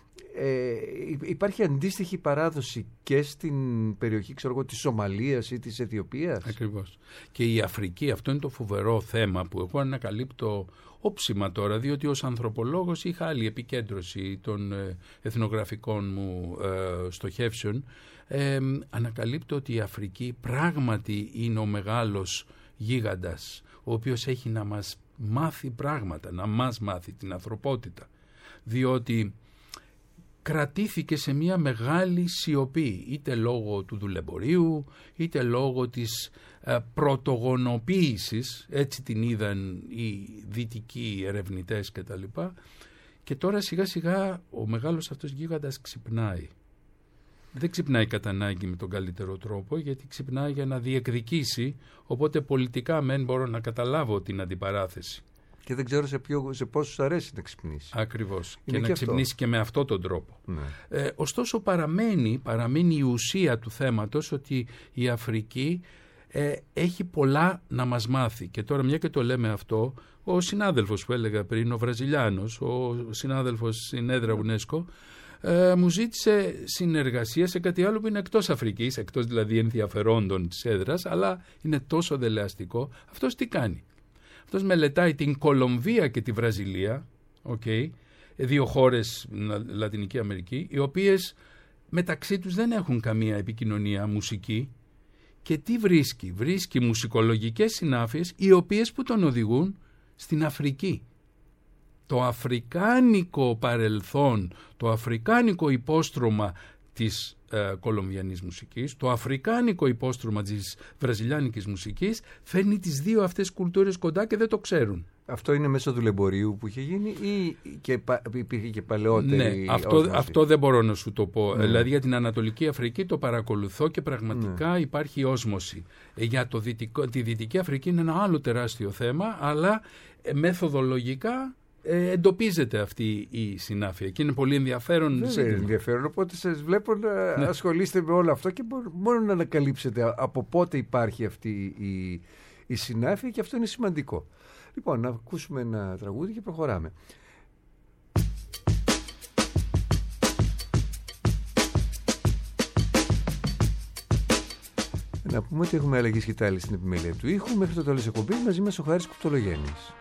Ε, υπάρχει αντίστοιχη παράδοση και στην περιοχή, ξέρω εγώ, της Σομαλίας ή της Αιθιοπίας? Ακριβώς. Και η Αφρική, αυτό είναι το φοβερό θέμα που εγώ ανακαλύπτω όψιμα τώρα, διότι ως ανθρωπολόγος είχα άλλη επικέντρωση των ε, εθνογραφικών μου ε, στοχεύσεων. Ε, ανακαλύπτω ότι η Αφρική πράγματι είναι ο μεγάλος γίγαντας, ο οποίος έχει να μας μάθει πράγματα, να μας μάθει την ανθρωπότητα, διότι κρατήθηκε σε μια μεγάλη σιωπή, είτε λόγω του δουλεμπορίου, είτε λόγω της ε, πρωτογονοποίησης, έτσι την είδαν οι δυτικοί ερευνητές κτλ. Και τώρα σιγά σιγά ο μεγάλος αυτός γίγαντας ξυπνάει. Δεν ξυπνάει κατά ανάγκη με τον καλύτερο τρόπο, γιατί ξυπνάει για να διεκδικήσει, οπότε πολιτικά μεν μπορώ να καταλάβω την αντιπαράθεση. Και δεν ξέρω σε, ποιο, σε πόσους αρέσει να ξυπνήσει. Ακριβώς. Είναι και, και να αυτό. ξυπνήσει και με αυτόν τον τρόπο. Ναι. Ε, ωστόσο παραμένει, παραμένει η ουσία του θέματος ότι η Αφρική ε, έχει πολλά να μας μάθει. Και τώρα μια και το λέμε αυτό, ο συνάδελφος που έλεγα πριν, ο Βραζιλιάνος, ο συνάδελφος στην έδρα UNESCO, ε, μου ζήτησε συνεργασία σε κάτι άλλο που είναι εκτός Αφρικής, εκτός δηλαδή ενδιαφερόντων της έδρας, αλλά είναι τόσο δελεαστικό. Αυτός τι κάνει? Αυτός μελετάει την Κολομβία και τη Βραζιλία, okay, δύο χώρες Λατινική Αμερική, οι οποίες μεταξύ τους δεν έχουν καμία επικοινωνία μουσική. Και τι βρίσκει? Βρίσκει μουσικολογικές συνάφειες, οι οποίες που τον οδηγούν στην Αφρική. Το αφρικάνικο παρελθόν, το αφρικάνικο υπόστρωμα της ε, κολομβιανής μουσικής, το αφρικάνικο υπόστρωμα της βραζιλιάνικης μουσικής φέρνει τις δύο αυτές κουλτούρες κοντά και δεν το ξέρουν. Αυτό είναι μέσω του λεμπορίου που είχε γίνει ή και υπήρχε και παλαιότερη? Ναι, αυτό, αυτό δεν μπορώ να σου το πω. Ναι. Δηλαδή για την Ανατολική Αφρική το παρακολουθώ και πραγματικά ναι. υπάρχει όσμωση. Για το δυτικό, τη Δυτική Αφρική είναι ένα άλλο τεράστιο θέμα, αλλά μεθοδολογικά Ε, εντοπίζεται αυτή η συνάφεια και είναι πολύ ενδιαφέρον. Δεν είναι ενδιαφέρον, οπότε σας βλέπω να ναι. ασχολείστε με όλο αυτό και μόνο να ανακαλύψετε από πότε υπάρχει αυτή η, η συνάφεια, και αυτό είναι σημαντικό. Λοιπόν, να ακούσουμε ένα τραγούδι και προχωράμε. Να πούμε ότι έχουμε αλλαγή σκητάλη στην επιμέλεια του ήχου. Μέχρι το τέλος εκπομπή μαζί μας ο Χάρης Κουπτολογέννης.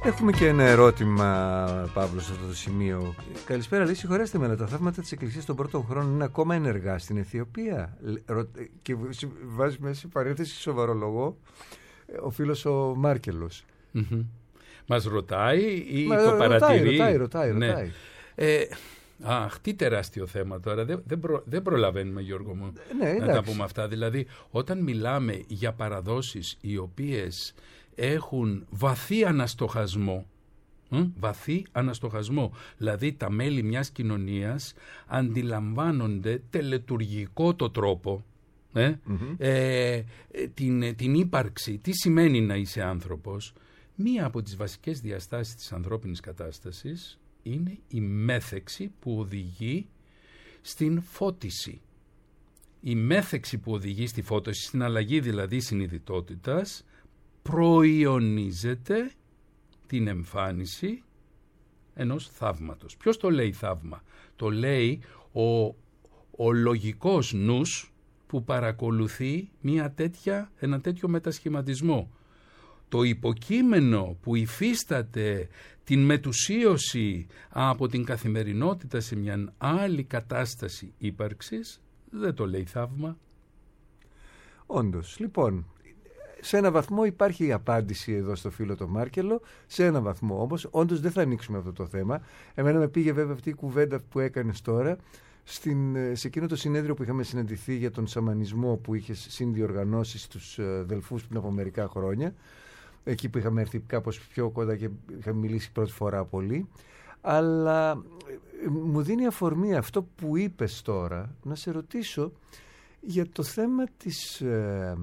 Έχουμε και ένα ερώτημα, Παύλο, σε αυτό το σημείο. Καλησπέρα, λέει, συγχωρέστε με, αλλά τα θαύματα της Εκκλησίας των πρώτων χρόνων είναι ακόμα ενεργά στην Αιθιοπία. Και βάζει μέσα σε παρένθεση σοβαρολογώ ο φίλος ο Μάρκελος. Mm-hmm. Μας ρωτάει ή Μα, το ρωτάει, παρατηρεί? Ρωτάει, ρωτάει, ναι. ρωτάει. Ε, αχ, τι τεράστιο θέμα τώρα. Δεν, δεν, προ, δεν προλαβαίνουμε, Γιώργο μου, ναι, να τα πούμε αυτά. Δηλαδή, όταν μιλάμε για παραδόσεις οι οποίες έχουν βαθύ αναστοχασμό, μ, βαθύ αναστοχασμό, δηλαδή τα μέλη μιας κοινωνίας αντιλαμβάνονται τελετουργικό το τρόπο, ε, mm-hmm. ε, την, την ύπαρξη, τι σημαίνει να είσαι άνθρωπος. Μία από τις βασικές διαστάσεις της ανθρώπινης κατάστασης είναι η μέθεξη που οδηγεί στην φώτιση. Η μέθεξη που οδηγεί στη φώτιση, στην αλλαγή δηλαδή συνειδητότητας, προϊονίζεται την εμφάνιση ενός θαύματος. Ποιος το λέει θαύμα? Το λέει ο, ο λογικός νους που παρακολουθεί μια τέτοια, ένα τέτοιο μετασχηματισμό. Το υποκείμενο που υφίσταται την μετουσίωση από την καθημερινότητα σε μια άλλη κατάσταση ύπαρξης δεν το λέει θαύμα. Όντως. Λοιπόν, σε ένα βαθμό υπάρχει η απάντηση εδώ στο φίλο το Μάρκελο, σε ένα βαθμό όμως, όντως δεν θα ανοίξουμε αυτό το θέμα. Εμένα με πήγε βέβαια αυτή η κουβέντα που έκανες τώρα στην, σε εκείνο το συνέδριο που είχαμε συναντηθεί για τον σαμανισμό που είχε συνδιοργανώσει στους Δελφούς πριν από μερικά χρόνια, εκεί που είχαμε έρθει κάπως πιο κοντά και είχαμε μιλήσει πρώτη φορά πολύ. Αλλά μου δίνει αφορμή αυτό που είπες τώρα να σε ρωτήσω για το θέμα της ε,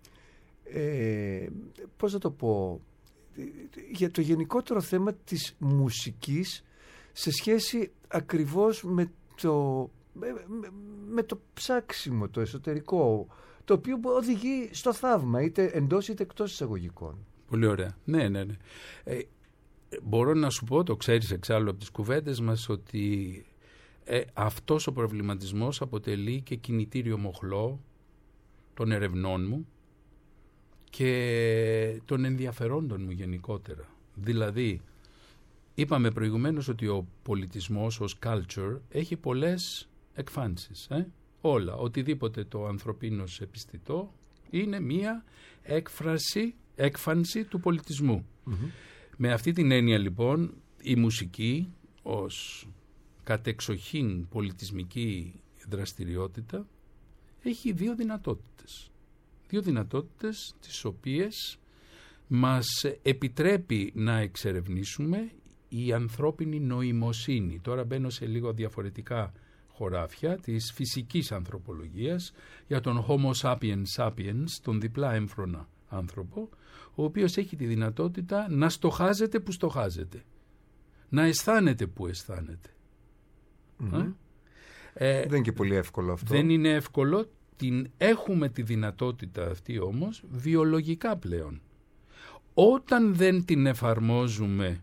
ε, πώς να το πω, για το γενικότερο θέμα της μουσικής σε σχέση ακριβώς με το, με, με το ψάξιμο το εσωτερικό, το οποίο οδηγεί στο θαύμα, είτε εντός είτε εκτός εισαγωγικών. Πολύ ωραία. Ναι, ναι, ναι. Ε, μπορώ να σου πω, το ξέρεις εξάλλου από τις κουβέντες μας, ότι ε, αυτός ο προβληματισμός αποτελεί και κινητήριο μοχλό των ερευνών μου και των ενδιαφερόντων μου γενικότερα. Δηλαδή, είπαμε προηγουμένως ότι ο πολιτισμός ως culture έχει πολλές εκφάνσεις. Ε? Όλα, οτιδήποτε το ανθρωπίνος επιστητό είναι μία έκφραση, έκφανση του πολιτισμού. Mm-hmm. Με αυτή την έννοια λοιπόν η μουσική ως κατεξοχήν πολιτισμική δραστηριότητα έχει δύο δυνατότητες. Δύο δυνατότητες τις οποίες μας επιτρέπει να εξερευνήσουμε η ανθρώπινη νοημοσύνη. Τώρα μπαίνω σε λίγο διαφορετικά χωράφια της φυσικής ανθρωπολογίας για τον Homo sapiens sapiens, τον διπλά έμφρονα άνθρωπο, ο οποίος έχει τη δυνατότητα να στοχάζεται που στοχάζεται, να αισθάνεται που αισθάνεται. Mm-hmm. Ε, δεν είναι και πολύ εύκολο αυτό. Δεν είναι εύκολο, την έχουμε τη δυνατότητα αυτή όμως βιολογικά πλέον. Όταν δεν την εφαρμόζουμε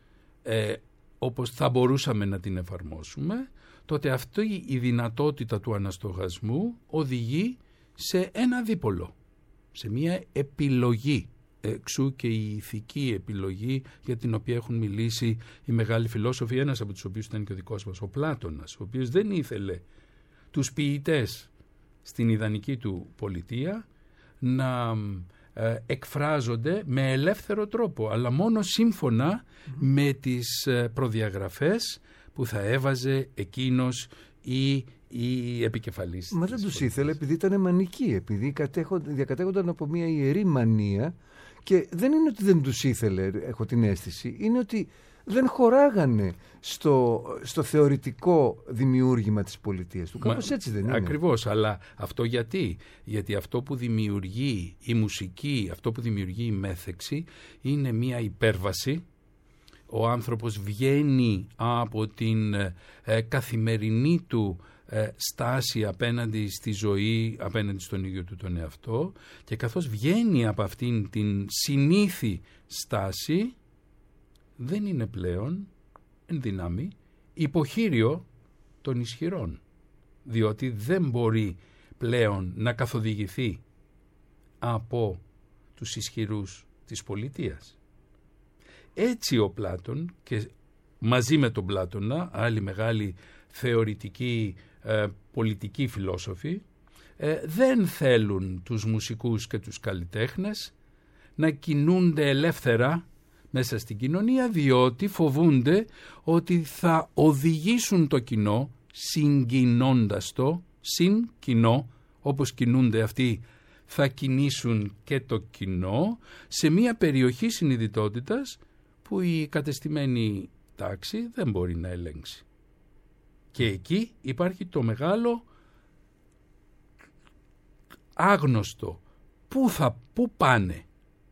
ε, όπως θα μπορούσαμε να την εφαρμόσουμε, τότε αυτή η δυνατότητα του αναστοχασμού οδηγεί σε ένα δίπολο, σε μια επιλογή. Εξού και η ηθική επιλογή για την οποία έχουν μιλήσει οι μεγάλοι φιλόσοφοι, ένας από τους οποίους ήταν και ο δικός μας, ο Πλάτωνας, ο οποίος δεν ήθελε τους ποιητές στην ιδανική του πολιτεία να ε, εκφράζονται με ελεύθερο τρόπο, αλλά μόνο σύμφωνα mm-hmm. με τις προδιαγραφές που θα έβαζε εκείνος ή η επικεφαλής. Μα δεν τους ήθελε επειδή ήταν μανικοί, επειδή διακατέχονταν από μια ιερή μανία, και δεν είναι ότι δεν τους ήθελε, έχω την αίσθηση, είναι ότι δεν χωράγανε στο, στο θεωρητικό δημιούργημα της πολιτείας του. Κάπως έτσι δεν είναι? Ακριβώς, αλλά αυτό γιατί? Γιατί αυτό που δημιουργεί η μουσική, αυτό που δημιουργεί η μέθεξη είναι μια υπέρβαση. Ο άνθρωπος βγαίνει από την ε, καθημερινή του ε, στάση απέναντι στη ζωή, απέναντι στον ίδιο του τον εαυτό, και καθώς βγαίνει από αυτήν την συνήθη στάση, δεν είναι πλέον εν δυνάμει υποχείριο των ισχυρών, διότι δεν μπορεί πλέον να καθοδηγηθεί από τους ισχυρούς της πολιτείας. Έτσι ο Πλάτων, και μαζί με τον Πλάτωνα, άλλοι μεγάλοι θεωρητικοί ε, πολιτικοί φιλόσοφοι, ε, δεν θέλουν τους μουσικούς και τους καλλιτέχνες να κινούνται ελεύθερα μέσα στην κοινωνία, διότι φοβούνται ότι θα οδηγήσουν το κοινό, συγκινώντας το, συν κοινό, όπως κινούνται αυτοί, θα κινήσουν και το κοινό σε μια περιοχή συνειδητότητας που η κατεστημένη τάξη δεν μπορεί να ελέγξει. Και εκεί υπάρχει το μεγάλο άγνωστο. Πού θα, πού πάνε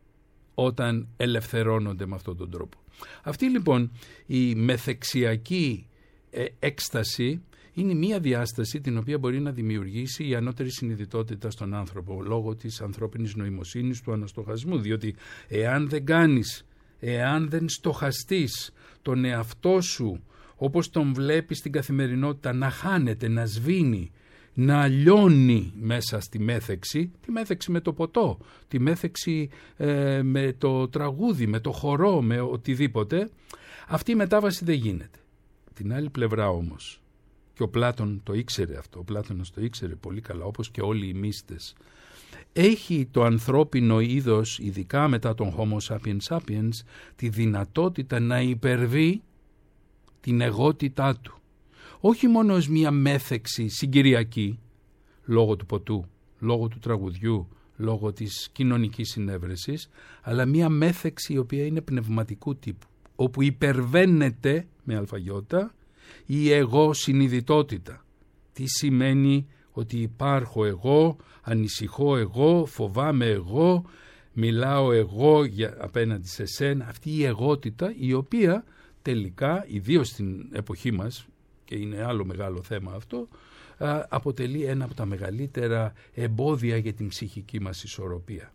όταν ελευθερώνονται με αυτόν τον τρόπο. Αυτή λοιπόν η μεθεξιακή ε, έκσταση είναι μία διάσταση την οποία μπορεί να δημιουργήσει η ανώτερη συνειδητότητα στον άνθρωπο λόγω της ανθρώπινης νοημοσύνης, του αναστοχασμού, διότι εάν δεν κάνεις, εάν δεν στοχαστείς τον εαυτό σου όπως τον βλέπεις στην καθημερινότητα να χάνεται, να σβήνει, να λιώνει μέσα στη μέθεξη, τη μέθεξη με το ποτό, τη μέθεξη ε, με το τραγούδι, με το χορό, με οτιδήποτε, αυτή η μετάβαση δεν γίνεται. Την άλλη πλευρά όμως, και ο Πλάτων το ήξερε αυτό, ο Πλάτωνας το ήξερε πολύ καλά, όπως και όλοι οι μύστες, έχει το ανθρώπινο είδος, ειδικά μετά τον Homo sapiens sapiens, τη δυνατότητα να υπερβεί την εγώτητά του. Όχι μόνο ως μια μέθεξη συγκυριακή, λόγω του ποτού, λόγω του τραγουδιού, λόγω της κοινωνικής συνέβρεσης, αλλά μια μέθεξη η οποία είναι πνευματικού τύπου, όπου υπερβαίνεται με αλφαγιώτα η εγώ συνειδητότητα. Τι σημαίνει ότι υπάρχω εγώ, ανησυχώ εγώ, φοβάμαι εγώ, μιλάω εγώ για, απέναντι σε σένα. Αυτή η εγώτητα η οποία τελικά, ιδίως στην εποχή μας, και είναι άλλο μεγάλο θέμα αυτό, αποτελεί ένα από τα μεγαλύτερα εμπόδια για την ψυχική μας ισορροπία.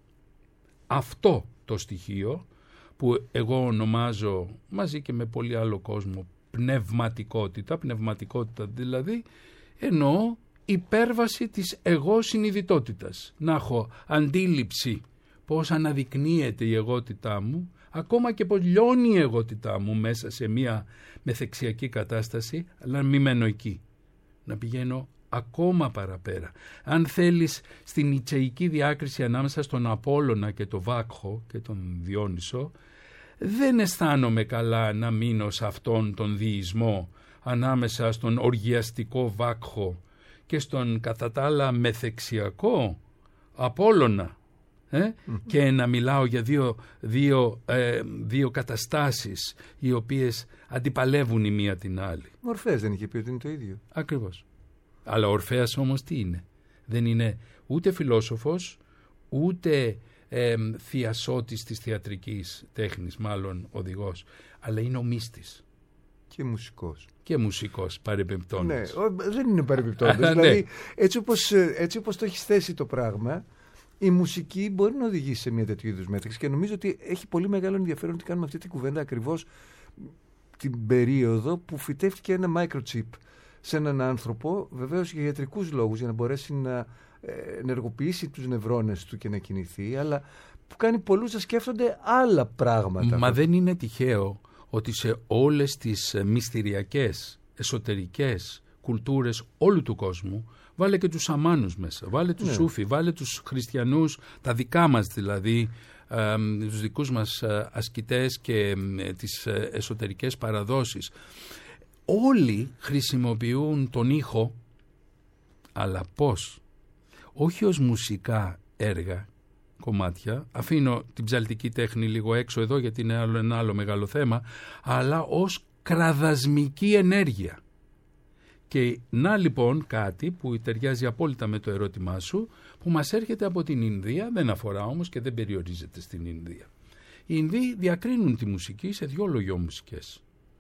Αυτό το στοιχείο που εγώ ονομάζω μαζί και με πολύ άλλο κόσμο πνευματικότητα, πνευματικότητα δηλαδή, εννοώ υπέρβαση της εγώ συνειδητότητας. Να έχω αντίληψη πώς αναδεικνύεται η εγώτητά μου, ακόμα και πως λιώνει η εγώτητά μου μέσα σε μια μεθεξιακή κατάσταση, αλλά να μην μένω εκεί. Να πηγαίνω ακόμα παραπέρα. Αν θέλεις, στην νητσεϊκή διάκριση ανάμεσα στον Απόλλωνα και τον Βάκχο και τον Διόνυσο, δεν αισθάνομαι καλά να μείνω σε αυτόν τον διεισμό ανάμεσα στον οργιαστικό Βάκχο και στον κατά τα άλλα μεθεξιακό Απόλλωνα. Ε? Mm-hmm. Και να μιλάω για δύο, δύο, ε, δύο καταστάσεις οι οποίες αντιπαλεύουν η μία την άλλη. Ο Ορφέας δεν είχε πει ότι είναι το ίδιο. Ακριβώς. Αλλά ο Ορφέας όμως τι είναι? Δεν είναι ούτε φιλόσοφος, ούτε ε, θειασότης της θεατρικής τέχνης, μάλλον οδηγός, αλλά είναι ο μύστης. Και μουσικός. Και μουσικός παρεμπιπτόντας. Ναι, δεν είναι παρεμπιπτόντας. Δηλαδή, ναι. έτσι, όπως, έτσι όπως το έχεις θέσει το πράγμα, η μουσική μπορεί να οδηγήσει σε μια τέτοιου είδους μέθεξη και νομίζω ότι έχει πολύ μεγάλο ενδιαφέρον ότι κάνουμε αυτή την κουβέντα ακριβώς την περίοδο που φυτεύτηκε ένα microchip σε έναν άνθρωπο, βεβαίως για ιατρικούς λόγους, για να μπορέσει να ενεργοποιήσει τους νευρώνες του και να κινηθεί, αλλά που κάνει πολλούς να σκέφτονται άλλα πράγματα. Μα δεν είναι τυχαίο ότι σε όλες τις μυστηριακές, εσωτερικές κουλτούρες όλου του κόσμου, βάλε και τους σαμάνους μέσα, βάλε τους ναι. Σούφι, βάλε τους χριστιανούς, τα δικά μας δηλαδή, ε, τους δικούς μας ασκητές και ε, τις εσωτερικές παραδόσεις. Όλοι χρησιμοποιούν τον ήχο, αλλά πώς? Όχι ως μουσικά έργα, κομμάτια, αφήνω την ψαλτική τέχνη λίγο έξω εδώ γιατί είναι άλλο, ένα άλλο μεγάλο θέμα, αλλά ως κραδασμική ενέργεια. Και να λοιπόν κάτι που ταιριάζει απόλυτα με το ερώτημά σου, που μας έρχεται από την Ινδία, δεν αφορά όμως και δεν περιορίζεται στην Ινδία. Οι Ινδοί διακρίνουν τη μουσική σε δυο λογιομουσικές.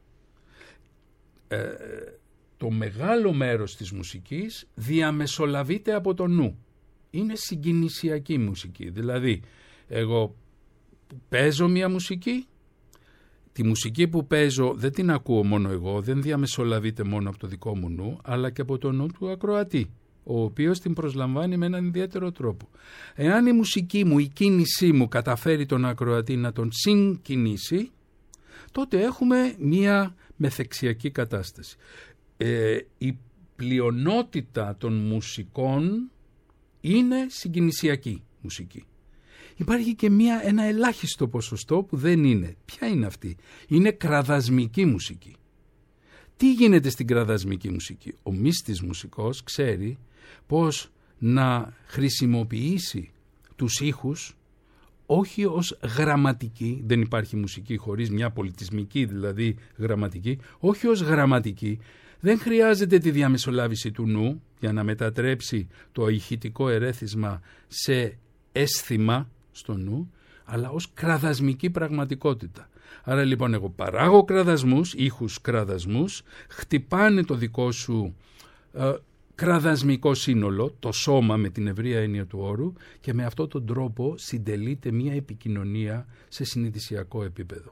Ε, το μεγάλο μέρος της μουσικής διαμεσολαβείται από το νου. Είναι συγκινησιακή μουσική. Δηλαδή, εγώ παίζω μια μουσική, τη μουσική που παίζω δεν την ακούω μόνο εγώ, δεν διαμεσολαβείται μόνο από το δικό μου νου, αλλά και από το νου του ακροατή, ο οποίος την προσλαμβάνει με έναν ιδιαίτερο τρόπο. Εάν η μουσική μου, η κίνησή μου καταφέρει τον ακροατή να τον συγκινήσει, τότε έχουμε μία μεθεξιακή κατάσταση. Ε, η πλειονότητα των μουσικών είναι συγκινησιακή μουσική. Υπάρχει και μία, ένα ελάχιστο ποσοστό που δεν είναι. Ποια είναι αυτή? Είναι κραδασμική μουσική. Τι γίνεται στην κραδασμική μουσική? Ο μύστης μουσικός ξέρει πώς να χρησιμοποιήσει τους ήχους όχι ως γραμματική, δεν υπάρχει μουσική χωρίς μια πολιτισμική δηλαδή γραμματική, όχι ως γραμματική. Δεν χρειάζεται τη διαμεσολάβηση του νου για να μετατρέψει το ηχητικό ερέθισμα σε αίσθημα στο νου, αλλά ως κραδασμική πραγματικότητα. Άρα λοιπόν εγώ παράγω κραδασμούς, ήχους κραδασμούς, χτυπάνε το δικό σου ε, κραδασμικό σύνολο, το σώμα με την ευρεία έννοια του όρου, και με αυτόν τον τρόπο συντελείται μια επικοινωνία σε συνειδησιακό επίπεδο.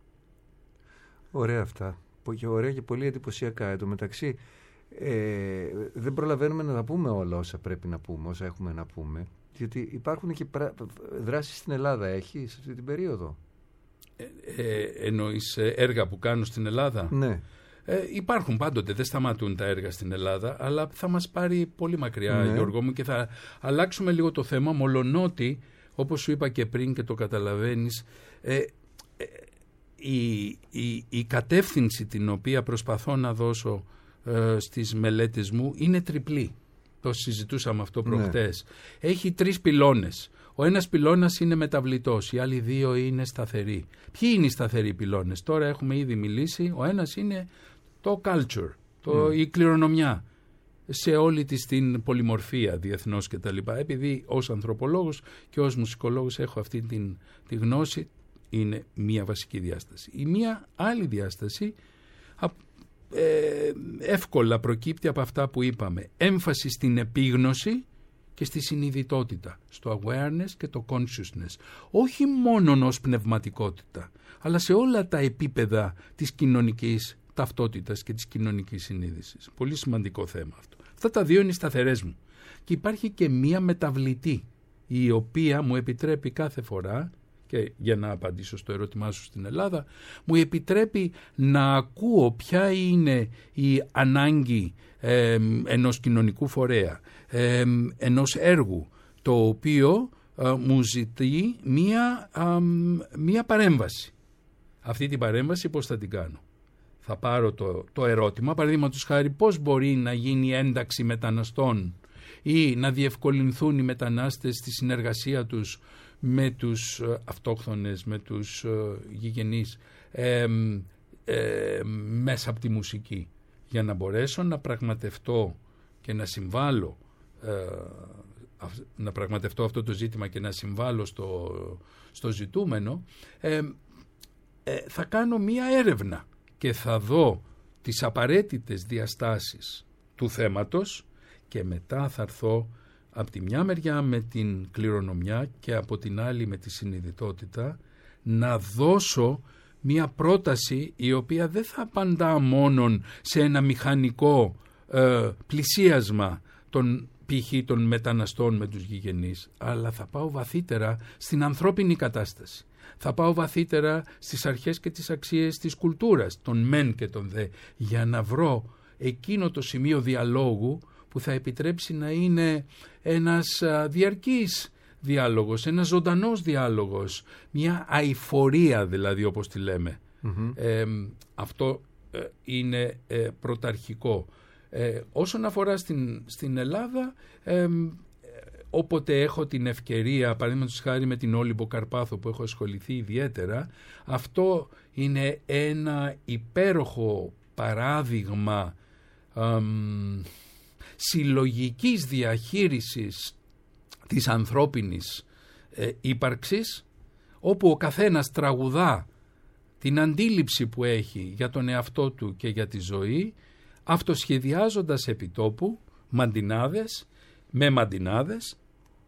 Ωραία αυτά. Και ωραία και πολύ εντυπωσιακά. Εν τω μεταξύ, ε, δεν προλαβαίνουμε να τα πούμε όλα όσα πρέπει να πούμε, όσα έχουμε να πούμε, διότι υπάρχουν και πρα... δράσεις στην Ελλάδα, έχει σε αυτή την περίοδο. Ε, ε, εννοείς έργα που κάνω στην Ελλάδα? Ναι. Ε, υπάρχουν πάντοτε, δεν σταματούν τα έργα στην Ελλάδα, αλλά θα μας πάρει πολύ μακριά, ναι, Γιώργο μου, και θα αλλάξουμε λίγο το θέμα, μολονότι, όπως σου είπα και πριν και το καταλαβαίνεις, ε, ε, η, η, η κατεύθυνση την οποία προσπαθώ να δώσω ε, στις μελέτες μου είναι τριπλή. Το συζητούσαμε αυτό προχτές. Ναι. Έχει τρεις πυλώνες. Ο ένας πυλώνας είναι μεταβλητός, οι άλλοι δύο είναι σταθεροί. Ποιοι είναι οι σταθεροί πυλώνες? Τώρα έχουμε ήδη μιλήσει. Ο ένας είναι το culture, το, mm. η κληρονομιά σε όλη της την πολυμορφία διεθνώς κτλ. Επειδή ως ανθρωπολόγος και ως μουσικολόγος έχω αυτή την, τη γνώση, είναι μία βασική διάσταση. Η μία άλλη διάσταση ε, εύκολα προκύπτει από αυτά που είπαμε. Έμφαση στην επίγνωση και στη συνειδητότητα, στο awareness και το consciousness. Όχι μόνο ως πνευματικότητα, αλλά σε όλα τα επίπεδα της κοινωνικής ταυτότητας και της κοινωνικής συνείδησης. Πολύ σημαντικό θέμα αυτό. Αυτά τα δύο είναι οι σταθερές μου. Και υπάρχει και μία μεταβλητή, η οποία μου επιτρέπει κάθε φορά, και για να απαντήσω στο ερώτημά σου στην Ελλάδα, μου επιτρέπει να ακούω ποια είναι η ανάγκη ε, ενός κοινωνικού φορέα, ε, ενός έργου, το οποίο ε, μου ζητεί μία, ε, μία παρέμβαση. Αυτή την παρέμβαση πώς θα την κάνω? Θα πάρω το, το ερώτημα, παραδείγματος χάρη, πώς μπορεί να γίνει ένταξη μεταναστών ή να διευκολυνθούν οι μετανάστες στη συνεργασία τους με τους αυτόχθονες, με τους γηγενείς, ε, ε, μέσα από τη μουσική, για να μπορέσω να πραγματευτώ και να συμβάλλω, ε, να πραγματευτώ αυτό το ζήτημα και να συμβάλλω στο, στο ζητούμενο, ε, ε, θα κάνω μία έρευνα και θα δω τις απαραίτητες διαστάσεις του θέματος και μετά θα έρθω από τη μια μεριά με την κληρονομιά και από την άλλη με τη συνειδητότητα να δώσω μια πρόταση η οποία δεν θα απαντά μόνον σε ένα μηχανικό ε, πλησίασμα των π.χ. των μεταναστών με τους γηγενείς, αλλά θα πάω βαθύτερα στην ανθρώπινη κατάσταση. Θα πάω βαθύτερα στις αρχές και τις αξίες της κουλτούρας, των μεν και των δε, για να βρω εκείνο το σημείο διαλόγου που θα επιτρέψει να είναι ένας διαρκής διάλογος, ένας ζωντανός διάλογος, μια αειφορία δηλαδή, όπως τη λέμε. Mm-hmm. Ε, αυτό ε, είναι ε, πρωταρχικό. Ε, όσον αφορά στην, στην Ελλάδα, ε, όποτε έχω την ευκαιρία, παραδείγματος χάρη με την Όλυμπο Καρπάθο που έχω ασχοληθεί ιδιαίτερα, αυτό είναι ένα υπέροχο παράδειγμα ε, συλλογικής διαχείρισης της ανθρώπινης ε, ύπαρξης, όπου ο καθένας τραγουδά την αντίληψη που έχει για τον εαυτό του και για τη ζωή, αυτοσχεδιάζοντας επιτόπου μαντινάδες με μαντινάδες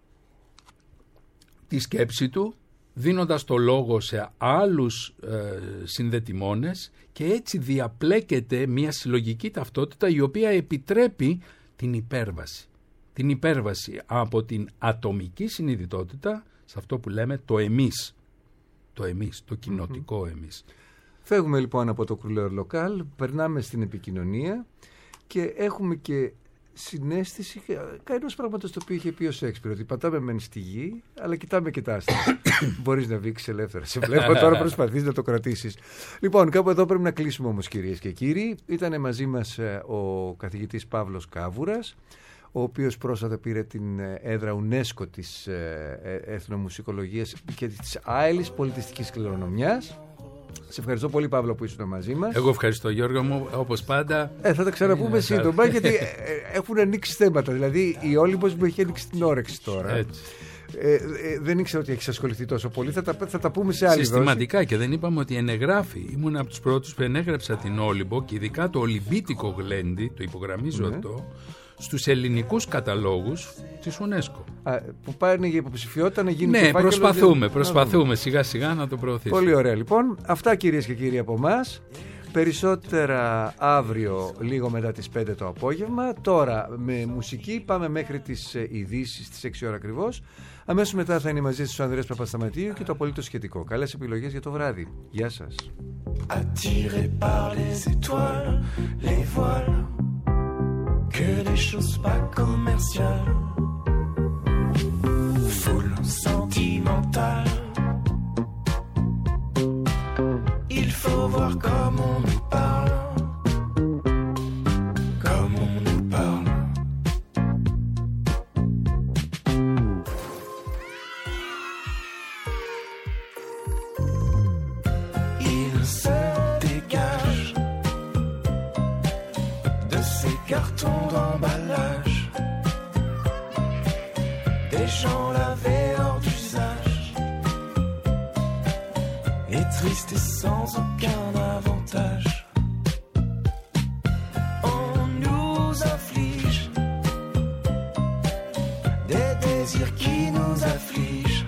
τη σκέψη του, δίνοντας το λόγο σε άλλους ε, συνδετημόνες, και έτσι διαπλέκεται μια συλλογική ταυτότητα η οποία επιτρέπει την υπέρβαση. Την υπέρβαση από την ατομική συνειδητότητα σε αυτό που λέμε το εμείς. Το εμείς, το κοινοτικό mm-hmm. εμείς. Φεύγουμε λοιπόν από το Couleur Local, περνάμε στην επικοινωνία και έχουμε και συναίσθηση κανένας πράγματος το οποίο είχε πει ο Σέξπιρ, ότι πατάμε μεν στη γη, αλλά κοιτάμε και τα άστρα. Μπορείς να βήξεις ελεύθερα. Σε βλέπω τώρα, προσπαθείς να το κρατήσεις. Λοιπόν, κάπου εδώ πρέπει να κλείσουμε όμως, κυρίες και κύριοι. Ήταν μαζί μας ο καθηγητής Παύλος Κάβουρας, ο οποίος πρόσφατα πήρε την έδρα UNESCO της εθνομουσικολογίας και της άειλης πολιτιστικής κληρονομιάς. Σε ευχαριστώ πολύ, Παύλο, που ήσουν μαζί μας. Εγώ ευχαριστώ, Γιώργο μου, όπως πάντα. Ε, θα τα ξαναπούμε σύντομα, γιατί έχουν ανοίξει θέματα. Δηλαδή, η Όλυμπος μου έχει ανοίξει την όρεξη τώρα. Έτσι. Ε, ε, δεν ήξερα ότι έχεις ασχοληθεί τόσο πολύ. Θα τα, θα τα πούμε σε άλλη Συστηματικά δόση. Και δεν είπαμε ότι ενεγράφει. Ήμουν από τους πρώτους που ενέγραψα την Όλυμπο και ειδικά το Ολυμπίτικο γλέντι, το υπογραμμίζω ναι. αυτό, στους ελληνικούς καταλόγους της UNESCO. Α, που πάνε για υποψηφιότητα να γίνει. Ναι, προσπαθούμε, και... προσπαθούμε σιγά σιγά να το προωθήσουμε. Πολύ ωραία λοιπόν. Αυτά, κυρίες και κύριοι, από εμάς. Περισσότερα αύριο λίγο μετά τις πέντε το απόγευμα. Τώρα με μουσική πάμε μέχρι τις ειδήσεις στις έξι ώρα ακριβώς. Αμέσως μετά θα είναι μαζί στους Ανδρέας Παπασταματίου και το απολύτως σχετικό. Καλές επιλογές για το βράδυ. Γεια σας. Attiré par les étoiles, les voiles, que des choses pas commerciales, foule sentimentale. Il faut voir comme on nous parle, comme on nous parle. Il se dégage de ces cartons d'emballage, des gens lavés hors d'usage, et tristes et sans aucun avantage. On nous afflige, des désirs qui nous affligent.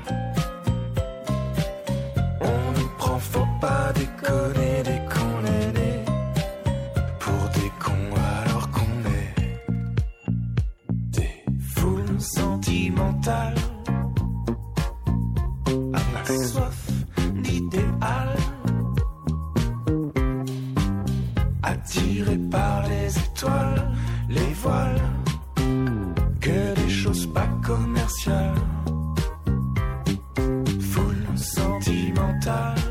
On nous prend, faut pas déconner, des cons nés pour des cons alors qu'on est des foules sentimentales. À la soif d'idéal, attiré par les étoiles, les voiles, que des choses pas commerciales, foule sentimentale.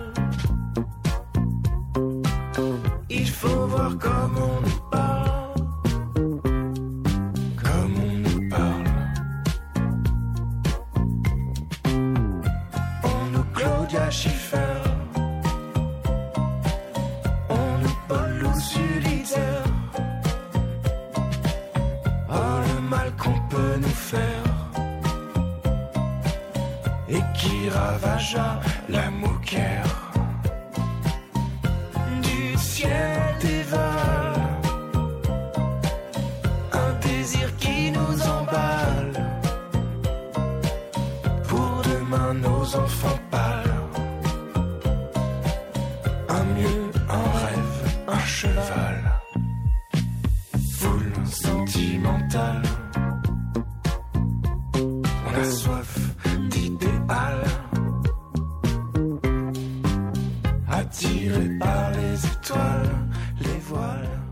Il faut voir comme on nous parle, comme on nous parle. On nous Claudia Schiffer, on nous Paul Sulitzer. Oh, le mal qu'on peut nous faire et qui ravagea la Mouquère. Du ciel dévale un désir qui nous emballe. Pour demain nos enfants pâles, un mieux, un rêve, un cheval, foule sentimentale. On a soif d'idéal, attiré par les étoiles, les voiles.